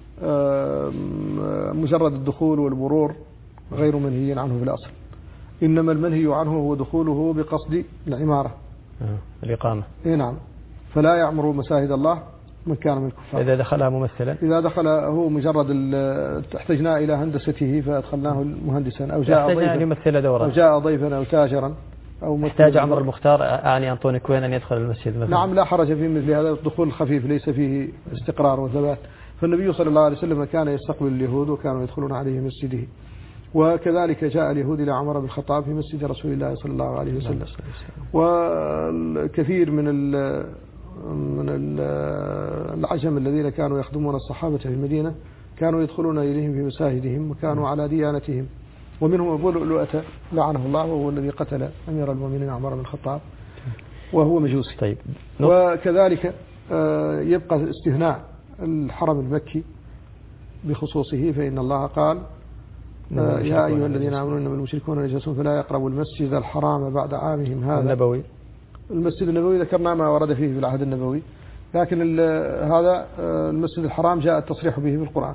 مجرد الدخول والمرور غير منهي عنه في الأصل، إنما المنهي عنه هو دخوله بقصد العمارة، آه. الإقامة. إيه نعم. فلا يعمر مساجد الله من كان من الكفار. إذا دخلها ممثلا، إذا دخل هو مجرد احتجنا إلى هندسته فأدخلناه مهندسا، أو جاء ضيفا دورا. أو جاء ضيفا أو تاجرا أو احتاج عمر المختار أعني أنطوني كوين أن يدخل المسجد مثلا. نعم، لا حرج في مثل هذا الدخول الخفيف ليس فيه استقرار وثبات. فالنبي صلى الله عليه وسلم كان يستقبل اليهود وكانوا يدخلون عليه مسجده، وكذلك جاء اليهود إلى عمر بن الخطاب في مسجد رسول الله صلى الله عليه وسلم. والكثير من من العجم الذين كانوا يخدمون الصحابة في المدينة كانوا يدخلون إليهم في مساجدهم وكانوا على ديانتهم، ومنهم أبو لؤلؤة لعنه الله وهو الذي قتل أمير المؤمنين عمر بن الخطاب وهو مجوسي. طيب. وكذلك يبقى استثناء الحرم المكي بخصوصه، فإن الله قال يا أيها الذين آمنوا إنما المشركون نجس فلا يقربوا المسجد الحرام بعد عامهم هذا. النبوي. المسجد النبوي ذكرنا ما ورد فيه في العهد النبوي، لكن هذا المسجد الحرام جاء التصريح به في القرآن.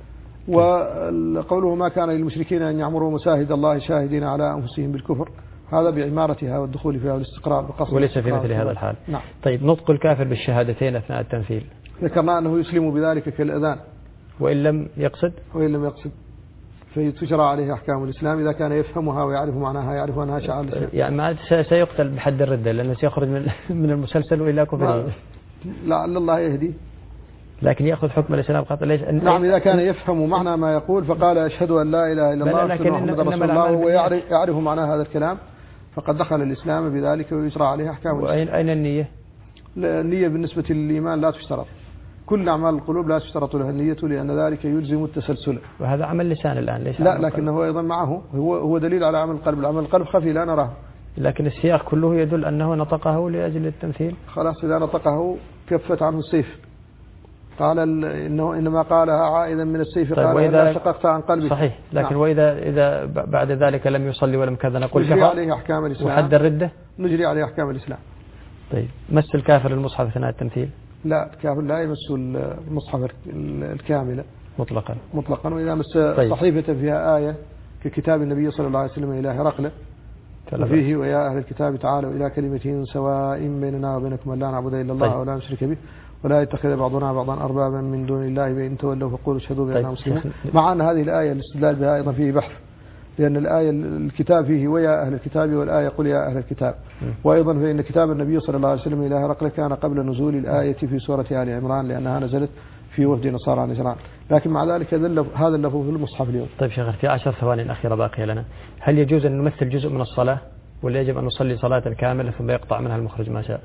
وقوله ما كان للمشركين أن يعمروا مساجد الله شاهدين على أنفسهم بالكفر، هذا بعمارتها والدخول فيها والاستقرار بقصد وليس في مثل هذا الحال. نعم. طيب، نطق الكافر بالشهادتين أثناء التمثيل، ذكرنا أنه يسلم بذلك كالأذان، وإن لم يقصد وإن لم يقصد فتجرى عليه أحكام الإسلام إذا كان يفهمها ويعرف معناها، يعرف أنها شعار الإسلام. يعني ما سيقتل بحد الردة لأنه سيخرج من من المسلسل وإلى كفره. لعل الله يهدي، لكن يأخذ حكم الإسلام قط. ليش؟ نعم، إذا كان يفهم معنى ما يقول فقال أشهد أن لا إله إلا الله وأن محمد رسول الله ويعرف يعرف معنى هذا الكلام فقد دخل الإسلام بذلك ويجرى عليه أحكام الإسلام. وأين أين النية؟ النية بالنسبة للإيمان لا تشترط، كل أعمال القلوب لا تشترط لها النية لأن ذلك يلزم التسلسل. وهذا عمل لسان الآن ليس؟ لا، لكنه أيضا معه هو هو دليل على عمل القلب. العمل القلب خفي لا نراه، لكن السياق كله يدل أنه نطقه لأجل التمثيل. خلاص، إذا نطقه كفت عنه السيف. قال إنه إنما قالها عائدا من السيف. طيب، قال إذا شققت عن قلبي. صحيح، لكن نعم. وإذا إذا بعد ذلك لم يصلي ولم كذا نقول نجري عليه أحكام الإسلام وحد الردة. نجري عليه أحكام الإسلام. طيب، مس الكافر المصحف أثناء التمثيل؟ لا، الكافر لا يمس المصحف الكاملة مطلقا مطلقا وإذا مس طيب. صحيفة فيها آية ككتاب النبي صلى الله عليه وسلم إلى هرقل وفيه ويا أهل الكتاب تعالوا إلى كلمة سواء بيننا وبينكم لا نعبد إلا الله طيب. ولا نشرك به ولا يتخذ بعضنا بعضا أربابا من دون الله فإن تولوا فقولوا اشهدوا بأننا طيب. مسلمون. مع أن هذه الآية الاستدلال بها أيضا فيه بحث، لأن الآية الكتاب فيه ويا أهل الكتاب والآية قل يا أهل الكتاب. وأيضا فإن كتاب النبي صلى الله عليه وسلم إلى هرقل كان قبل نزول الآية في سورة آل عمران لأنها نزلت في وفد نصارى نجران، لكن مع ذلك هذا اللفظ في المصحف اليوم. طيب شيخ، في عشر ثواني أخيرة باقية لنا، هل يجوز أن نمثل جزء من الصلاة ولا يجب أن نصلي صلاة كاملة ثم يقطع منها المخرج ما شاء؟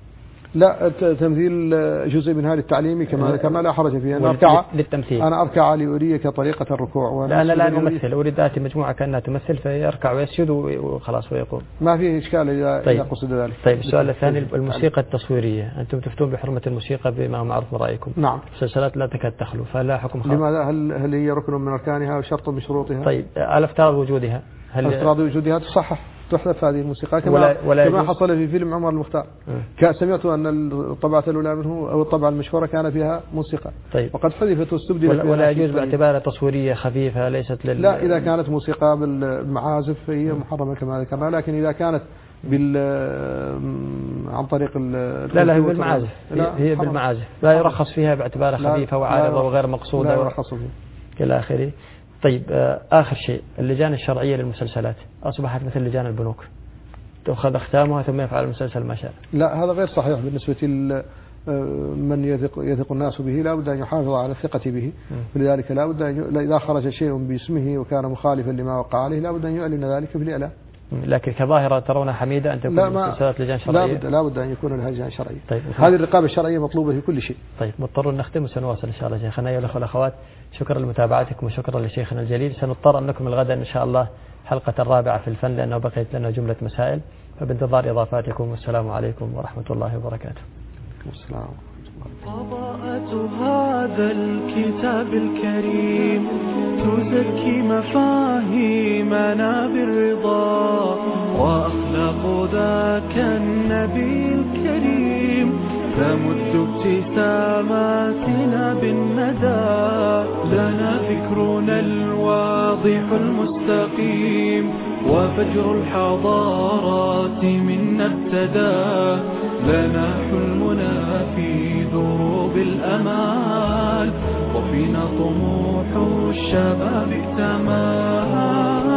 لا، تمثيل جزء من هذا التعليمي كما ذكرنا لا حرج فيه. أنا أركع للتمثيل، أنا أركع لأريك طريقة الركوع. لا أنا لا أمثل، أريد آتي مجموعة كأنها تمثل فيركع ويسجد وخلاص ويقوم. ما فيه إشكال إذا طيب. قصد ذلك. طيب، السؤال الثاني، الموسيقى التصويرية، أنتم تفتون بحرمة الموسيقى بما معروف من رأيكم. نعم. المسلسلات لا تكاد تخلو، فلا حكم خاص. لماذا؟ هل هل هي ركن من أركانها وشرط من شروطها؟ طيب، على افتراض وجودها، هل افتراض وجودها تصحح تحذف هذه الموسيقى كما ولا ولا كما حصل في فيلم عمر المختار. أه. سمعت أن الطبعة الأولى منه أو الطبعة المشهورة كان فيها موسيقى. طيب. وقد حذفت واستبدلت. ولا, ولا يجوز باعتبارها تصويرية خفيفة ليست لل. لا، إذا كانت موسيقى بالمعازف فهي محرمة كما ذكرنا، لكن إذا كانت بال عن طريق ال. لا لا، هي بالمعازف، هي بالمعازف لا يرخص فيها باعتبارها خفيفة وعارضة وغير مقصودة. لا يرخص فيها. إلى آخره. طيب، آخر شيء، اللجان الشرعية للمسلسلات أصبحت مثل لجان البنوك، تأخذ أختامها ثم يفعل المسلسل ما شاء. لا، هذا غير صحيح بالنسبة من يثق, يثق الناس به، لا بد أن يحافظ على الثقة به، ولذلك لا بد أن ي... إذا خرج شيء باسمه وكان مخالفا لما وقع عليه لا بد أن يعلن ذلك في الإعلام. لكن كظاهرة ترونها حميدة أن تكون مسلسلات لجان شرعية؟ لا بد, لا بد أن يكون لها لجان شرعية. طيب هذه الرقابة الشرعية مطلوبة في كل شيء. طيب مضطرون نختم وسنواصل إن شاء الله شيخنا. أيها الأخوة والأخوات، شكرا لمتابعتكم وشكرا لشيخنا الجليل. سنضطر أن نكمل غدا إن شاء الله حلقة الرابعة في الفن لأنه بقيت لنا جملة مسائل، فبانتظار إضافاتكم والسلام عليكم ورحمة الله وبركاته. السلام. قراءة هذا الكتاب الكريم تزكي مفاهيمنا بالرضا، وأخلاق ذاك النبي الكريم تمد ابتساماتنا بالندى. لنا فكرنا الواضح المستقيم وفجر الحضارات منا ابتدى. لنا حلمنا في دروب الأمال وفينا طموح الشباب اكتمل.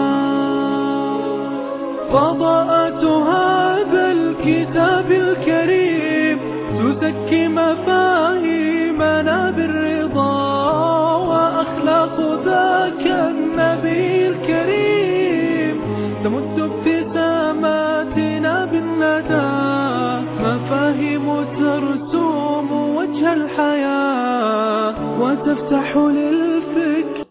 فضاءة هذا الكتاب الكريم تزكي مفاهيمنا بالرضا، وأخلاق ذاك النبي الكريم تمد ابتساماتنا بالندى. مفاهيم ترسوم وجه الحياة وتفتح للفكر